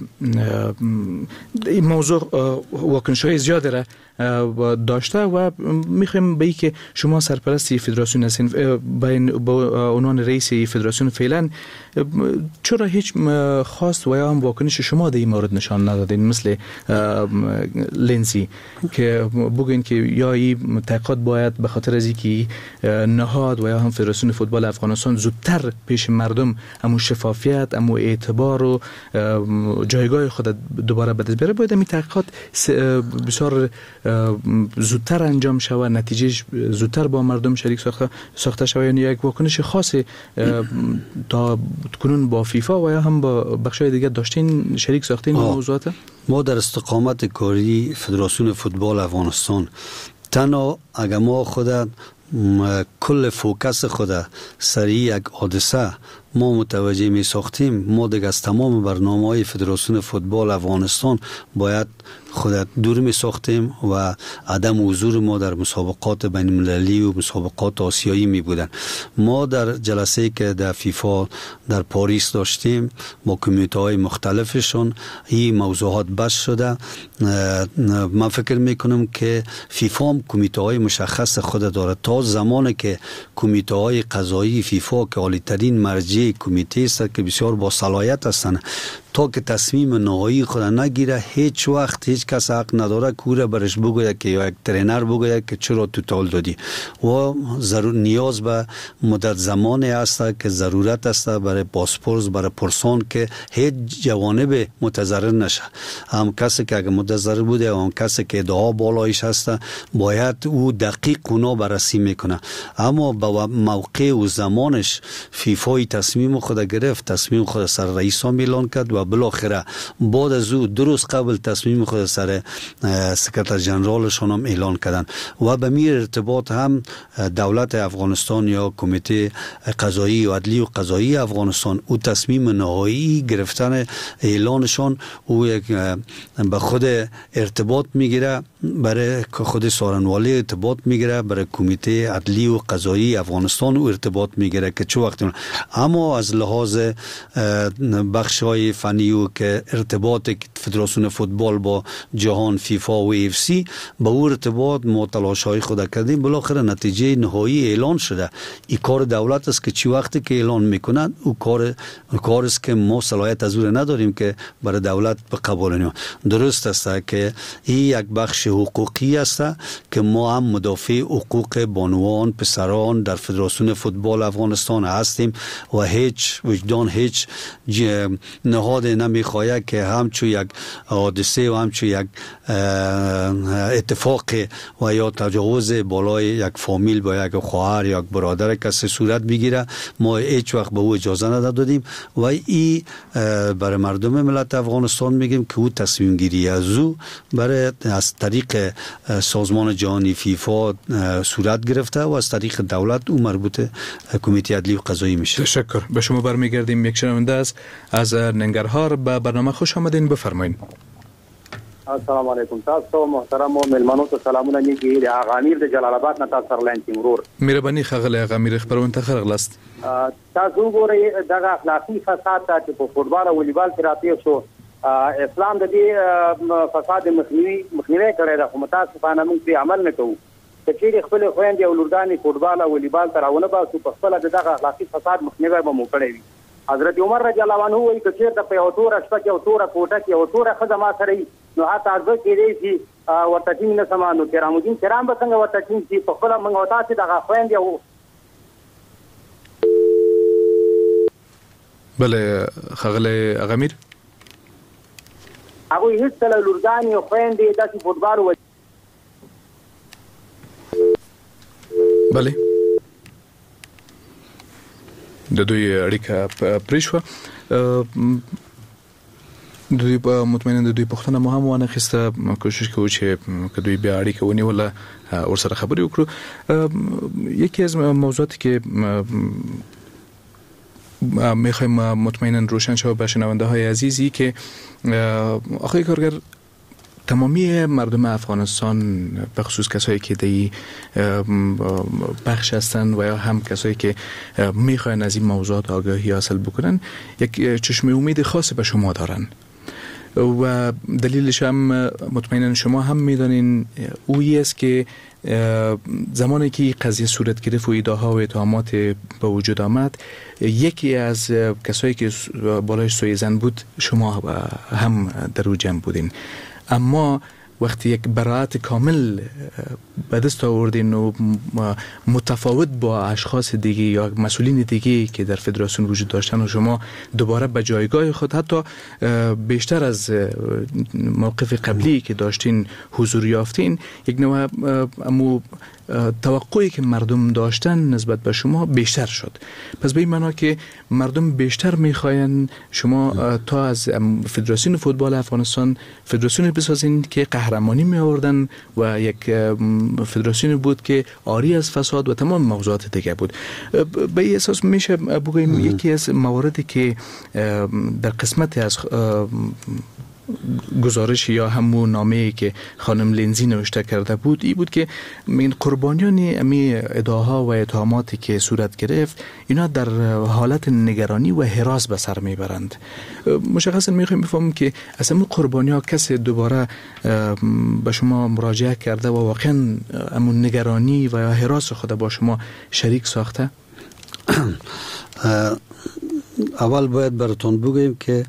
این موضوع واکنش های زیاده را داشته و میخوایم به ای که شما سرپرستی فدراسیون هستین، با عنوان رئیس فدراسیون فعلا، چرا هیچ خواست و یا هم واکنش شما در این مورد نشان ندادین مثل لنزی که بگوین که یا این تحقیقات باید به خاطر از اینکه نهاد و یا هم فدراسیون فوتبال افغانستان زودتر پیش مردم همون شفافیت، همون اعتبار و جایگاه خود دوباره به دست بیاره، باید این تحقیقات بسیار زودتر انجام شود، نتیجه زودتر با مردم شریک ساخته ساخته شود. یعنی یک واکنش خاصی تا کنون با فیفا و یا هم با بخشای دیگه داشتین شریک ساختین این موضوعات؟ ما در استقامت کاری فدراسیون فوتبال افغانستان تنها اگر ما خود کل فوکس خود سری یک حادثه ما متوجه می ساختیم، ما دیگه از تمام برنامه‌های فدراسیون فوتبال افغانستان باید خود دور می ساختیم و عدم حضور ما در مسابقات بین المللی و مسابقات آسیایی می بودن. ما در جلسه‌ای که در فیفا در پاریس داشتیم با کمیته های مختلفشون این موضوعات بحث شده. من فکر می کنم که فیفا هم کمیته های مشخص خود داره. تا زمانی که کمیته های قضایی فیفا که عالی ترین مرجع کمیته است که بسیار با صلاحیت هستند، تا که تصمیم نهایی خود نگیره هیچ وقت هیچ کس حق نداره که او را برش بگوید که یا یک ترینر بگوید که چرا تو تال دادی. و ضرور نیاز به مدت زمانی است که ضرورت است برای پاسپورت، برای پرسان که هیچ جوانب متضرر نشه. هم کسی که اگه متضرر بوده هم کسی که ادعا بالایش هست باید او دقیق اونا بررسی میکنه. اما با موقع و زمانش فیفا تصمیم خود گرفت، تصمیم خود سر رئیس اعلان کرد و بالاخره بعد از او درست قبل تصمیم خود سر سکرتر ژنرالشون هم اعلان کردن و به میر ارتباط هم دولت افغانستان یا کمیته قضایی و عدلی و قضایی افغانستان او تصمیم نهایی گرفتن اعلانشون او به خود ارتباط میگیره، برای خود سارنوالی ارتباط میگیره، برای کمیته عدلی و قضایی افغانستان او ارتباط میگیره که چه وقت. اما از لحاظ بخش‌های فنی و که ارتباط فدراسیون فوتبال با جهان فیفا و اف سی با او ارتباط ما تلاش‌های خود کردیم، بالاخره نتیجه نهایی اعلان شده. این کار دولت است که چی وقتی که اعلان میکنند او کار کار است که ما صلاحیت از او نداریم که برای دولت بقبولیم. درست است که این یک بخش حقوقی است که ما هم مدافع حقوق بانوان پسران در فدراسیون فوتبال افغانستان هستیم و هیچ وجدان هیچ نهاد نمیخواهد که همچون یک حادثه و همچون یک اتفاق و یا تجاوز بالای یک فامیل با یک خواهر یا یک برادر کسی صورت بگیره، ما هیچ وقت به او اجازه ندادیم و این برای مردم ملت افغانستان میگیم که او تصمیم گیری از او برای از طریق سازمان جهانی فیفا صورت گرفته و از طریق دولت او مربوط کمیته عدلی و قضایی میشه. تشکر. به شما برمیگردیم. یک شنونده است از ننگرهار. به برنامه خوش آمدین. بفرمایید. السلام علیکم. تاسو محترم و ملمنو ته سلامونه میږي. آغا امیر د جلال آباد نه تاسو سره لاین تیمرور. مهرباني خغله آغا امیر خبرونه ته خرغلاست. تاسو ګورئ دغه اخلاقی فساد ته په فوټبال او والیبال کې راځي شو اسلام د دې فساد مخنیوي مخنیوي کړی دا خو متاسفانه موږ په عمل نه کوو. چې خپل خويندې او لوردانې فوټبال او والیبال تراونه باسو په خپل دغه اخلاقی فساد مخنیوي به مو کړی وي. حضرت عمر رضی الله عنه وایي چې چیرته په یو تور شپه کې او تور کوټه کې او تور خدما سره نو هغه ارزو کې دی چې ورته ټینګ نه سمانو کرامو دین کرام به څنګه ورته ټینګ چې په خپل موږ وتا چې دغه خويندې او بله خغله اغامیر هغه هیڅ کله لوردانې او خويندې داسې فوټبال و بله د دوی اړیکه پریشوه د دوی په مطمئنه د دوی پښتنه مو هم وانه خسته کوشش کوو چې کدوې بیا اړیکه ونیوله اور سره خبرې وکړو. یکی از موضوعاتی که میخوایم مطمئنا روشن شود به شنونده های عزیزی که آقای کارگر تمامی مردم افغانستان به خصوص کسایی که دی بخش هستند و یا هم کسایی که میخواین از این موضوعات آگاهی حاصل بکنن یک چشم امید خاصی به شما دارن و دلیلش هم مطمئنا شما هم میدانین اویی است که زمانی که قضیه صورت گرفت و ایده‌ها و اتهامات به وجود آمد یکی از کسایی که بالای سویزن بود شما هم در او جمع بودین، اما وقتی یک براءت کامل به دست آوردین و متفاوت با اشخاص دیگه یا مسئولین دیگه که در فدراسیون وجود داشتن و شما دوباره به جایگاه خود حتی بیشتر از موقف قبلی که داشتین حضور یافتین، یک نوع امو توقعی که مردم داشتن نسبت به شما بیشتر شد. پس به این معنا که مردم بیشتر میخواین شما تا از فدراسیون فوتبال افغانستان فدراسیون بسازین که قهرمانی می آوردن و یک فدراسیون بود که عاری از فساد و تمام موضوعات دیگه بود. به این اساس میشه بگوییم یکی از مواردی که در قسمت از گزارش یا همون نامه‌ای که خانم لینزی نوشته کرده بود ای بود که این قربانیان امی ادعاها و اتهاماتی که صورت گرفت اینا در حالت نگرانی و هراس به سر میبرند. مشخصا میخوایم بفهمیم که از همون قربانی‌ها کسی دوباره به شما مراجعه کرده و واقعا همون نگرانی و هراس خود با شما شریک ساخته؟ اول باید براتون بگویم که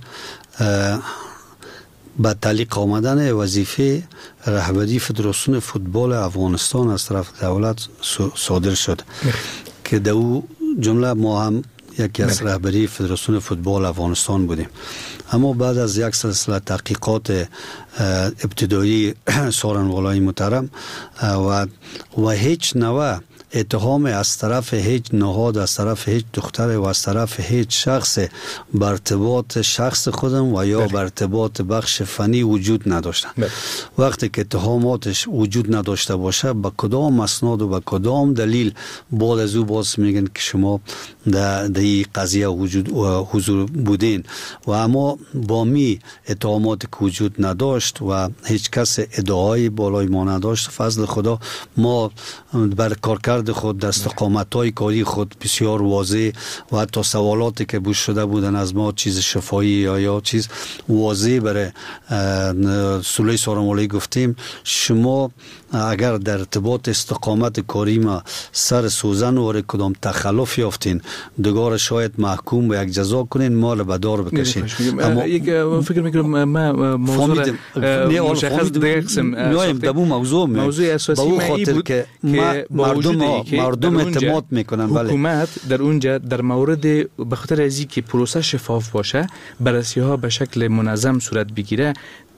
با تعلیق آمدن وظیفه رهبری فدراسیون فوتبال افغانستان از طرف دولت صادر شد که در او جمله ما هم یکی از رهبری فدراسیون فوتبال افغانستان بودیم، اما بعد از یک سلسله تحقیقات ابتدایی سارنوالای محترم و و هیچ نوع اتهام از طرف هیچ نهاد، از طرف هیچ دختر و از طرف هیچ شخص بر ارتباط شخص خودم و یا بر ارتباط بخش فنی وجود نداشتن. بله. وقتی که اتهاماتش وجود نداشته باشه با کدام اسناد و با کدام دلیل بعد از او باز میگن که شما در این قضیه وجود و حضور بودین و اما با می اتهامات که وجود نداشت و هیچ کس ادعای بالای ما نداشت، فضل خدا ما بر کارکرد خود در استقامت‌های کاری خود بسیار واضح و حتی سوالاتی که بوش شده بودن از ما چیز شفایی یا یا چیز واضح برای سوله سارنوالی گفتیم. شما اگر در ارتباط استقامت کاری ما سر سوزن و کدام تخلف یافتین دگار شاید محکوم به یک جزا کنین، مال به دار بکشین. اما یک فکر میکنم ما موضوع مشخص دیگه قسم میایم در اون موضوع موضوع اساسی ما این بود که مردم آنها مردم اعتماد میکنن. حکومت در اونجا در مورد به خاطر از اینکه پروسه شفاف باشه، بررسی ها به شکل منظم صورت بگیره،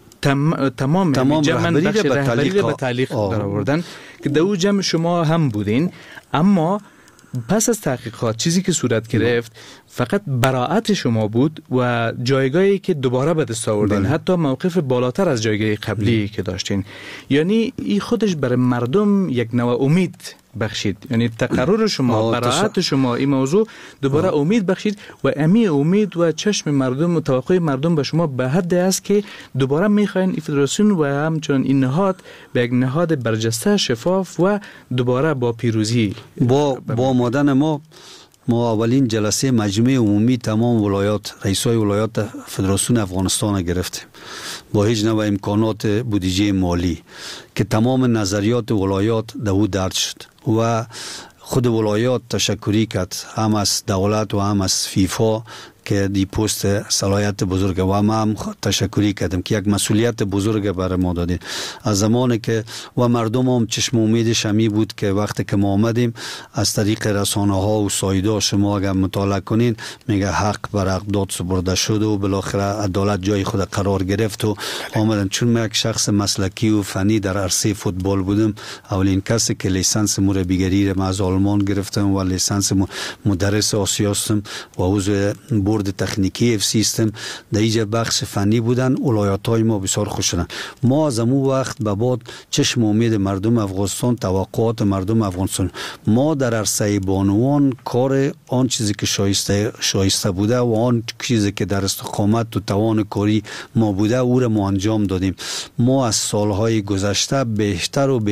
تم، تمام تمام رهبری رهبری به تعلیق به تعلیق در آوردن که در اون جمع شما هم بودین. اما پس از تحقیقات چیزی که صورت گرفت فقط براءت شما بود و جایگاهی که دوباره به دست آوردین، حتی موقف بالاتر از جایگاه قبلی که داشتین. یعنی این خودش برای مردم یک نوع امید بخشید. یعنی تقرر شما، براءت شما این موضوع دوباره آه. امید بخشید و امی امید و چشم مردم و توقع مردم به شما به حد است که دوباره میخواین این فدراسیون و همچنان این نهاد به یک نهاد برجسته، شفاف و دوباره با پیروزی با با آمدن ما ما اولین جلسه مجمع عمومی تمام ولایات، رئیسای ولایات فدراسیون افغانستان گرفتیم با هیچ نوع امکانات بودجه مالی که تمام نظریات ولایات دو درج شد و خود ولایات تشکری کرد، هم از دولت و هم از فیفا که دی پست صلاحیت بزرگ و ما هم تشکری کردم که یک مسئولیت بزرگ برای ما دادین از زمانی که و مردم هم چشم امیدش همی بود که وقتی که ما آمدیم از طریق رسانه ها و سایده شما اگر مطالعه کنین میگه حق بر اقداد سپرده شد و بالاخره عدالت جای خود قرار گرفت و آمدن. چون من یک شخص مسلکی و فنی در عرصه فوتبال بودم، اولین کسی که لیسانس مربیگری را از آلمان گرفتم و لیسانس مدرس آسیا هستم و عضو بورد تکنیکی اف سیستم در اینجا بخش فنی بودن. ولایت‌های ما بسیار خوش شدن. ما از اون وقت به بعد چشم امید مردم افغانستان، توقعات مردم افغانستان، ما در عرصه بانوان کار آن چیزی که شایسته شایسته بوده و آن چیزی که در استقامت و توان کاری ما بوده او را ما انجام دادیم. ما از سالهای گذشته بیشتر و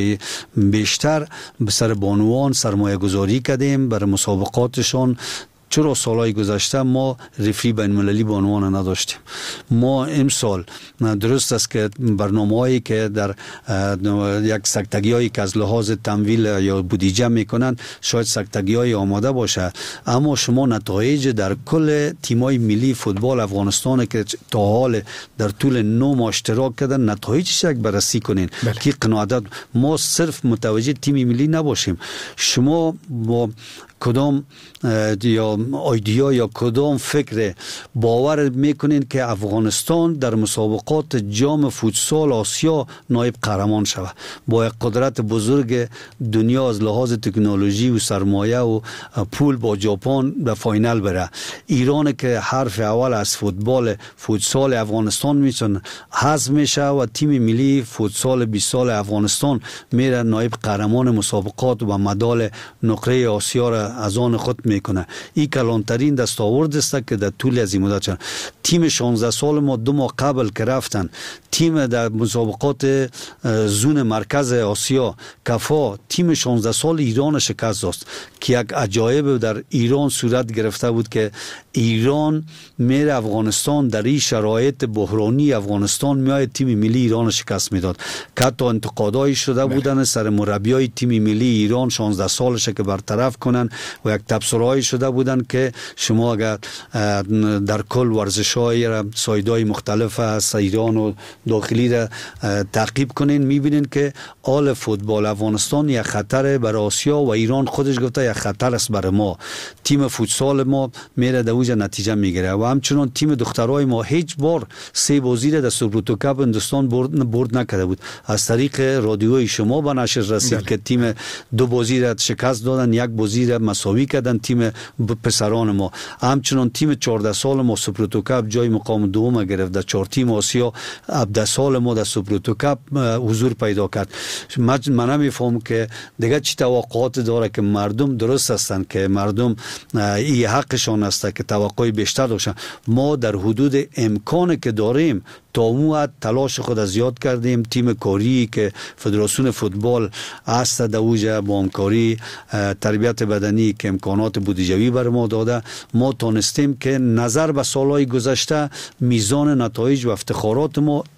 بیشتر به سر بانوان سرمایه گذاری کردیم برای مسابقاتشان. چرا سالهای گذشته ما رفری بین المللی به عنوان نداشتیم. ما امسال درست است که برنامه‌هایی که در یک سکتگی‌هایی که از لحاظ تمویل یا بودجه میکنن شاید سکتگی‌های آماده باشه، اما شما نتایج در کل تیم‌های ملی فوتبال افغانستان که تا حال در طول نه ماه اشتراک کردن نتایجش یک بررسی کنین که قناعت ما صرف متوجه تیم ملی نباشیم. شما با کدام یا ایدیا یا کدام فکر باور میکنین که افغانستان در مسابقات جام فوتسال آسیا نایب قهرمان شود با یک قدرت بزرگ دنیا از لحاظ تکنولوژی و سرمایه و پول با ژاپن به فاینال بره؟ ایران که حرف اول از فوتبال فوتسال افغانستان میشن حذف میشه و تیم ملی فوتسال بیست سال افغانستان میره نایب قهرمان مسابقات و مدال نقره آسیا را از آن خود میکنه. این کلانترین دستاورد است که در طول از این مدت شد. تیم شانزده سال ما دو ماه قبل که رفتن تیم در مسابقات زون مرکز آسیا کفا تیم شانزده سال ایران شکست داد که یک عجایب در ایران صورت گرفته بود که ایران میره افغانستان در این شرایط بحرانی افغانستان میاد تیم ملی ایران شکست میداد که حتی انتقادایی شده بودن سر مربیای تیم ملی ایران شانزده سالشه که برطرف کنن و یک تبصره‌ای شده بودن که شما اگر در کل ورزش‌های را سایدهای مختلف از ایران و داخلی را تعقیب کنین میبینین که آل فوتبال افغانستان یک خطر برای آسیا و ایران خودش گفته یک خطر است برای ما. تیم فوتسال ما میره در اوج نتیجه میگیره و همچنان تیم دخترای ما هیچ بار سه بازی را در سوپرتوکاپ هندوستان برد, برد نکرده بود. از طریق رادیوی شما به نشر رسید که تیم دو بازی را شکست دادن، یک بازی را مساوی کردن تیم پسران ما. همچنان تیم چهارده سال ما سوپرتوکاپ جای مقام دوم گرفت. در چهار تیم آسیا هفده سال ما در سوپرتوکاپ حضور پیدا کرد. من نمیفهم که دیگه چی توقعات داره که مردم درست هستند که مردم این حقشان است که توقع بیشتر داشتن. ما در حدود امکانی که داریم تا اون تلاش خود زیاد کردیم. تیم کاری که فدراسیون فوتبال است در اوج با همکاری تربیت بدنی که امکانات بودجویی بر ما داده ما تونستیم که نظر به سالهای گذشته میزان نتایج و افتخارات ما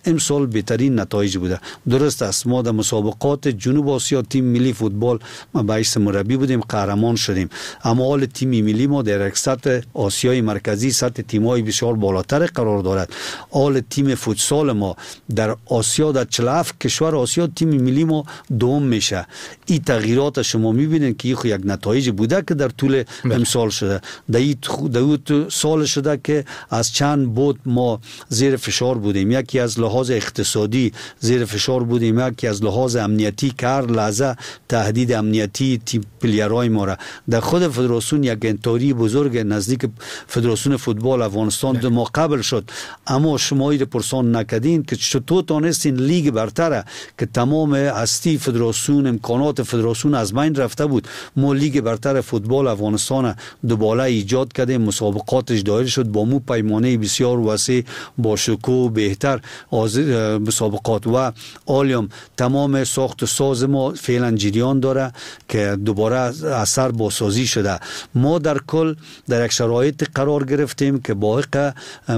امسال بهترین نتایج بوده. درست است ما در مسابقات جنوب آسیا تیم ملی فوتبال ما باعث مربی بودیم، قهرمان شدیم، اما حال تیم ملی ما در سطح آسیای مرکزی سطح تیم‌های بسیار بالاتر قرار دارد. حال تیم فوتسال ما در آسیا در چهل و هفت کشور آسیا تیم ملی ما دوم میشه. این تغییرات شما میبینید که این یک نتایج بوده که در طول امسال شده. در این سال شده که از چند بود ما زیر فشار بودیم. یکی از لحاظ اقتصادی زیر فشار بودیم، یکی از لحاظ امنیتی که هر لحظه تهدید امنیتی تیم پلیرهای ما را در خود فدراسیون یک انتاری بزرگ نزدیک فدراسیون فوتبال افغانستان دو ما قبل شد، اما شما این پرسان نکردین که چطور تانستین لیگ برتره که تمام هستی فدراسیون امکانات فدراسیون از بین رفته بود، ما لیگ برتر فوتبال افغانستان دوباره ایجاد کردیم، مسابقاتش دایر شد با مو پیمانه بسیار وسیع با شکوه بهتر مسابقات و عالم. تمام ساخت و ساز ما فعلا جریان داره که دوباره اثر بازسازی شده. ما در کل در یک شرایط قرار گرفتیم که با حق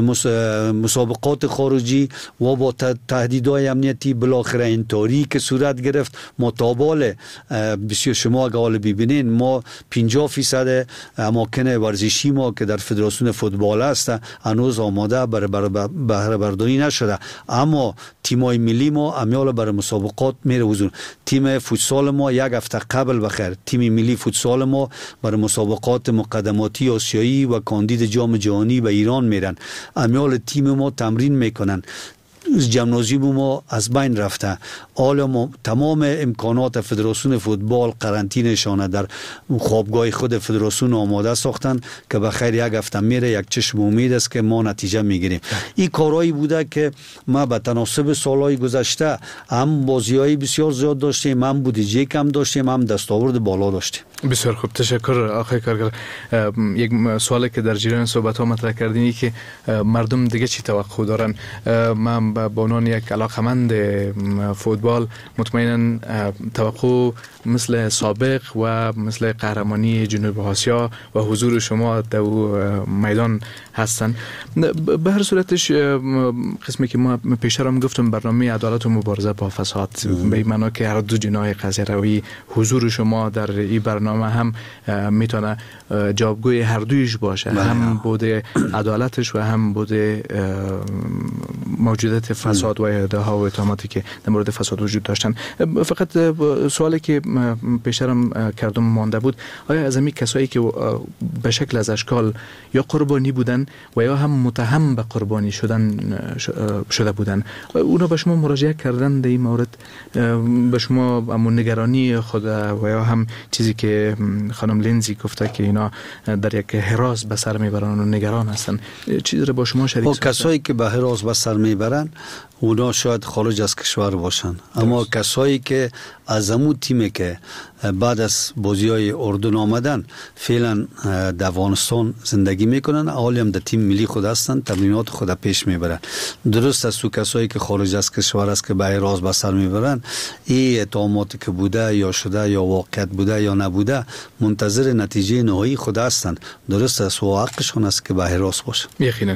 مسابقات خارجی و با تهدیدهای امنیتی بالاخره اینطوری که صورت گرفت مطابق بسیار شما اگه حال ببینین ما پنجاه فیصد اماکن ورزشی ما که در فدراسیون فوتبال است هنوز آماده برای بهره برداری نشده، اما تیمای ملی ما امیال برای مسابقات میره حضور. تیم فوتسال ما یک هفته قبل بخیر تیم ملی فوتسال ما برای مسابقات مقدماتی آسیایی و کاندید جام جهانی به ایران میرن. امیال تیم ما تمرین میکنن. جمنازیوم ما از بین رفته. حالا ما تمام امکانات فدراسیون فوتبال قرنطینه‌شان در خوابگاه خود فدراسیون آماده ساختن که بخیر یک هفته میره، یک چشم امید است که ما نتیجه میگیریم. این کارهایی بوده که ما به تناسب سالهای گذشته هم بازی‌های بسیار زیاد داشتیم، هم بودجه کم داشتیم، هم دستاورد بالا داشتیم. بسیار خوب، تشکر آقای کارگر. یک سوالی که در جریان صحبت ها مطرح کردین که مردم دیگه چی توقع دارن؟ من به عنوان یک علاقمند فوتبال مطمئنا توقع مثل سابق و مثل قهرمانی جنوب آسیا و حضور شما در میدان هستن. به هر صورتش قسمی که ما پیشتر هم گفتم برنامه عدالت و مبارزه با فساد به این معنا که هر دو جناح قضیه روی حضور شما در این برنامه هم میتونه جوابگوی هر دویش باشه، هم بوده عدالتش و هم بوده موجودیت فساد و ایده ها و اتهاماتی که در مورد فساد وجود داشتن. فقط سوالی که پیشترم کردم مانده بود، آیا از همین کسایی که به شکل از اشکال یا قربانی بودن و یا هم متهم به قربانی شدن شده بودن، اونا به شما مراجعه کردن در این مورد؟ به شما همون نگرانی خود و یا هم چیزی که خانم لینزی گفته که اینا در یک هراس به سر میبرن و نگران هستن، چیزی رو با شما شریک ساختن؟ کسایی که به هراس به سر میبرن اونا شاید خارج از کشور باشن، اما کسایی که از همون تیمی که بعد از بازی‌های اردن آمدن فعلا در افغانستان زندگی میکنن، حالی هم در تیم ملی خود هستن، تمرینات خود پیش میبرن. درست است، تو کسایی که خارج از کشور است که به هراس به سر میبرن، این اتهاماتی که بوده یا شده یا واقعیت بوده یا نبوده منتظر نتیجه نهایی خود هستن. درست است و حقشون است که به هراس باشه. یقینا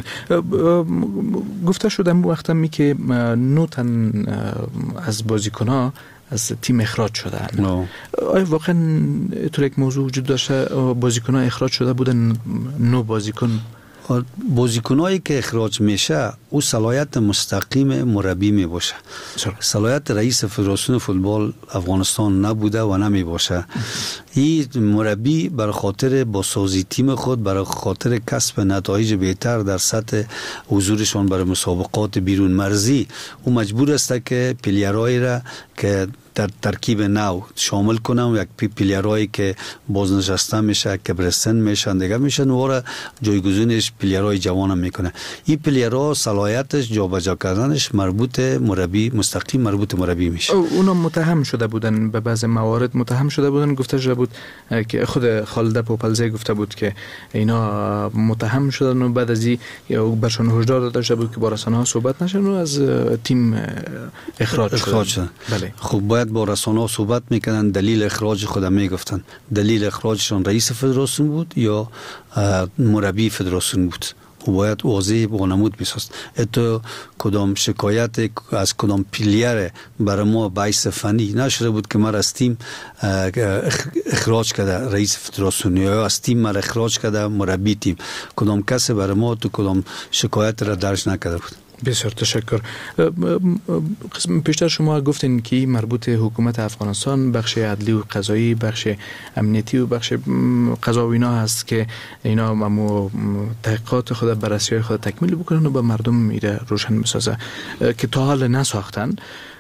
گفته شده وقتی می که نوتن از بازیکن‌ها از تیم اخراج شدن. آیا واقعا طور یک موضوع وجود داشته بازیکن‌ها اخراج شده بودن؟ نو بازیکن بازیکنایی که اخراج میشه او صلاحیت مستقیم مربی می باشه، صلاحیت رئیس فدراسیون فوتبال افغانستان نبوده و نمی باشه. این مربی برای خاطر بازسازی تیم خود، برای خاطر کسب نتایج بهتر در سطح حضورشان برای مسابقات بیرون مرزی، او مجبور است که پلیرایی را که در ترکیب نو شامل کنم، یک پلیرایی که بازنشسته میشه که برسن میشن دیگه میشن و را جایگزینش پلیرای جوان میکنه. این پلیرها صلاحیتش جابجا کردنش مربوط مربی مستقیم مربوط مربی میشه. اونا متهم شده بودن، به بعض موارد متهم شده بودن. گفته شده بود که خود خالد پوپلزی گفته بود که اینا متهم شدن و بعد از این برشان هشدار داده شده بود که با رسانه‌ها صحبت نشن و از تیم اخراج, اخراج شدن. بله. خب باید با رسانه‌ها صحبت میکنن، دلیل اخراج خودم میگفتن. دلیل اخراجشون رئیس فدراسیون بود یا مربی فدراسیون بود. باید واضح وانمود بسازد. اتو کدام شکایت از کدام پلیر برای ما باعث فنی نشده بود که ما از تیم اخراج کرده رئیس فدراسیون یا از تیم ما اخراج کرده مربی تیم. کدام کس برای ما تو کدام شکایت را درج نکرده بود. بسیار تشکر. قسم پیشتر شما گفتین که مربوط حکومت افغانستان بخش عدلی و قضایی، بخش امنیتی و بخش قضا و اینا هست که اینا ممو تحقیقات خود بررسی های خود تکمیل بکنن و به مردم میره روشن بسازه که تا حال نساختن.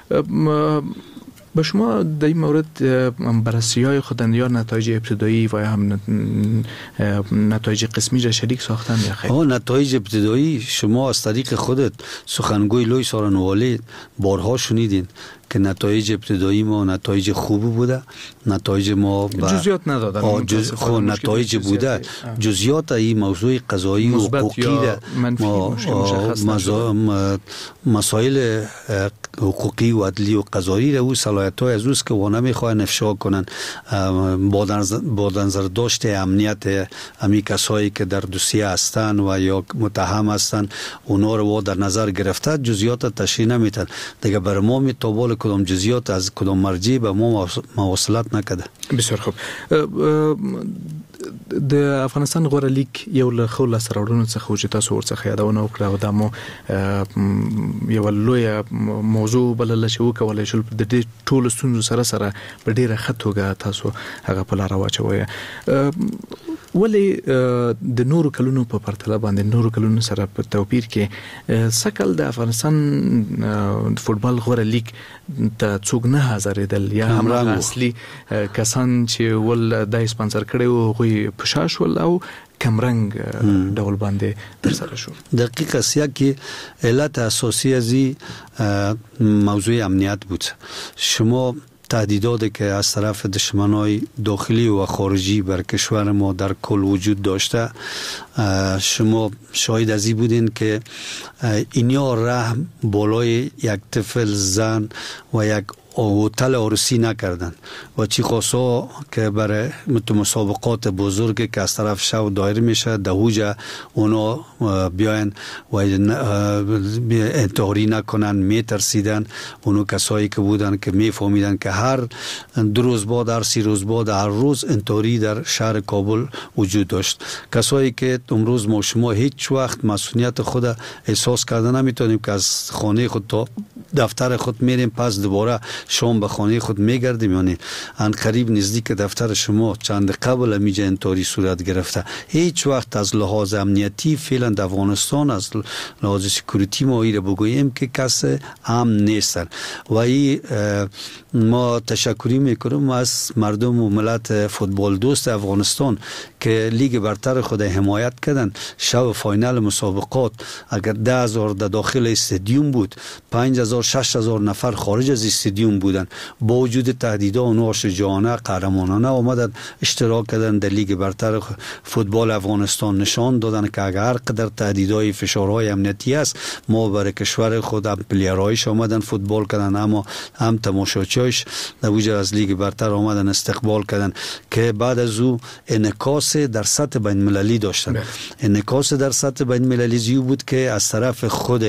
به شما در این مورد بررسی های خودن یا نتایج ابتدایی و یا هم نتایج قسمی را شریک ساختن یا خیر؟ آه نتایج ابتدایی شما از طریق خودت سخنگوی لوی سارنوالی بارها شنیدین که نتایج ابتدایی ما نتایج خوب بوده. نتایج ما جزئیات ندادن. جز... خب نتایج بوده. جزئیات این موضوع قضایی و حقوقی ده ما مسائل حقوقی و عدلی و قضایی رو صلاحیت های از اوست که وانا میخواهن افشا کنن با نظر داشت امنیت امی کسایی که در دوسیه هستن و یا متهم هستن اونا رو در نظر گرفته. جزئیات تشریح نمیتن دیگه. بر ما میتوبال کدام جزئیات از کدام مرجع به ما مواصلت نکده. بسیار خوب. د افغانستان غوړه لیگ یو له خو لسراړونو څخه چې تاسو ورڅخه یادونه وکړه او د مو یو لوی موضوع بلل شو کولای شو د دې ټول ستونزو سره سره په ډیره خطوګه تاسو هغه په لار واچوي. ولی د نورو کلونو په پرتله باندې نورو کلونو سره په توپیر کې سکل د افغانستان فوتبال غوړه لیگ ته څوک نه حاضرېدل یا هم اصلي کسان چې ول د سپانسر کړي او غوي پشاش ول او کمرنګ ډول باندې تر سره شو. دقیقاً سیا کې علت اساسی ازی موضوع امنیت بود. شما تهدیداتی که از طرف دشمنای داخلی و خارجی بر کشور ما در کل وجود داشته، شما شاهد ازی بودین که اینیا رحم بالای یک طفل زن و یک هتل عروسی نکردن و چی خاصا که برای مسابقات بزرگی که از طرف شو دایر میشه دهوجه اونا بیاین و انتحاری نکنن. میترسیدن اونو کسایی که بودن که میفهمیدن که هر دو روز بعد هر سی روز بعد هر روز انتحاری در شهر کابل وجود داشت. کسایی که امروز ما شما هیچ وقت مسئولیت خود احساس کردن نمیتونیم که از خانه خود تا دفتر خود میریم پس دوباره شام به خانه خود میگردیم. یعنی ان قریب نزدیک دفتر شما چند قبل امیجا انتحاری صورت گرفته. هیچ وقت از لحاظ امنیتی فعلا در افغانستان از لحاظ سکیوریتی ما ایره بگوییم که کس امن نیستن و ای ما تشکری میکنم از مردم و ملت فوتبال دوست افغانستان که لیگ برتر خود حمایت کردن. شب فاینال مسابقات اگر ده هزار در داخل استادیوم بود، پنج هزار شش هزار نفر خارج از استادیوم بودن. با وجود تهدیدها و نوش جانه قهرمانانه آمدن اشتراک کردن در لیگ برتر فوتبال افغانستان. نشان دادن که اگر قدر تهدیدهای فشارهای امنیتی است، ما برای کشور خود هم پلیرهایش آمدن فوتبال کردن، اما هم تماشاچیش در وجود از لیگ برتر آمدن استقبال کردن که بعد از او انعکاس در سطح بین المللی داشتن. انعکاس در سطح بین المللی زیو بود که از طرف خود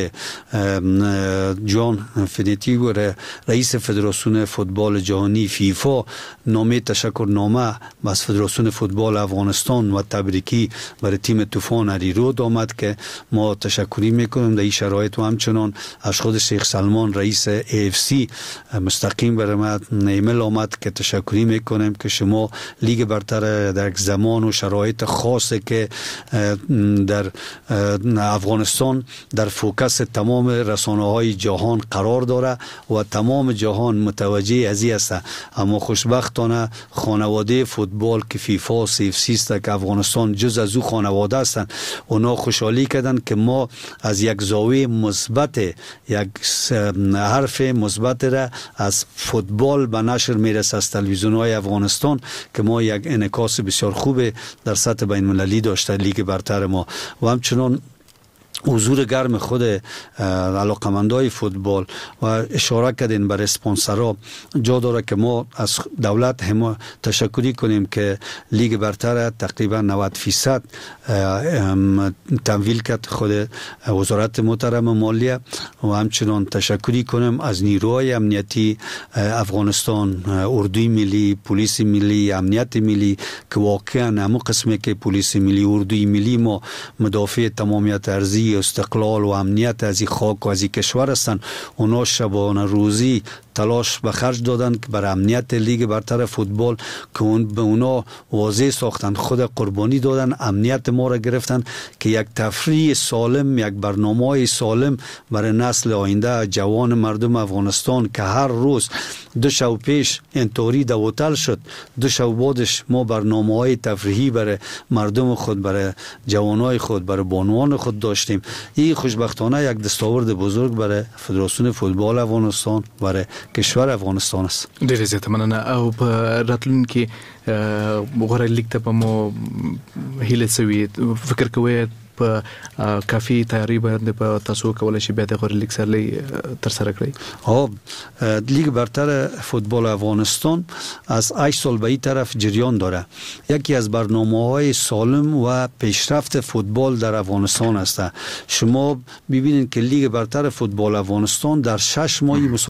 جان فینیتی و رئیس فدراسیون فوتبال جهانی فیفا نامه تشکرنامه از فدراسیون فوتبال افغانستان و تبریکی برای تیم طوفان علیرود آمد که ما تشکری میکنیم. در این شرایط و همچنان از خود شیخ سلمان رئیس ای اف سی مستقیم برای ما ایمیل آمد که تشکری میکنیم که شما لیگ برتر در زمان و شرایط خاصی که در افغانستان در فوکس تمام رسانه های جهان قرار داره و تمام جهان متوجه ازی است. اما خوشبختانه خانواده فوتبال که فیفا سی اف سی است که افغانستان جز از او خانواده هستند، اونا خوشحالی کردند که ما از یک زاویه مثبت یک حرف مثبت را از فوتبال به نشر میرسه از تلویزیون های افغانستان که ما یک انعکاس بسیار خوب در سطح بین المللی داشته لیگ برتر ما. و همچنان حضور گرم خود علاقمندای فوتبال و اشاره کردین بر اسپانسرها جا داره که ما از دولت هم تشکری کنیم که لیگ برتر تقریبا نود فیصد تمویل کرد خود وزارت محترم مالیه و همچنان تشکری کنیم از نیروهای امنیتی افغانستان، اردوی ملی، پلیس ملی، امنیت ملی که واقعا همون قسمه که پلیس ملی، اردوی ملی ما مدافع تمامیت ارضی، استقلال و امنیت از این خاک و از این کشور هستند. اونا شبانه روزی تلاش به خرج دادن که بر امنیت لیگ برتر فوتبال که اون به اونا واضح ساختن، خود قربانی دادن، امنیت ما را گرفتن که یک تفریح سالم، یک برنامه سالم برای نسل آینده جوان مردم افغانستان که هر روز دو شب پیش انطوری دوتل شد، دو شب بعدش ما برنامه های تفریحی برای مردم خود، برای جوانای خود، برای بانوان خود داشتیم. این خوشبختانه یک دستاورد بزرگ برای فدراسیون فوتبال افغانستان، برای کشور افغانستان است. ډېر زیات مننه. او په راتلونکي غوړه لیگ ته په مو هیله سوي فکر کوي په کافي تیاری باندې په تاسو کولای شي بیا د غوړه لیگ سره تر سره کړئ؟ ها، لیگ برتر فوتبال افغانستان از هشت سال به این طرف جریان داره. یکی از برنامه‌های سالم و پیشرفت فوتبال در افغانستان است. شما ببینید که لیگ برتر فوتبال افغانستان در شش ماه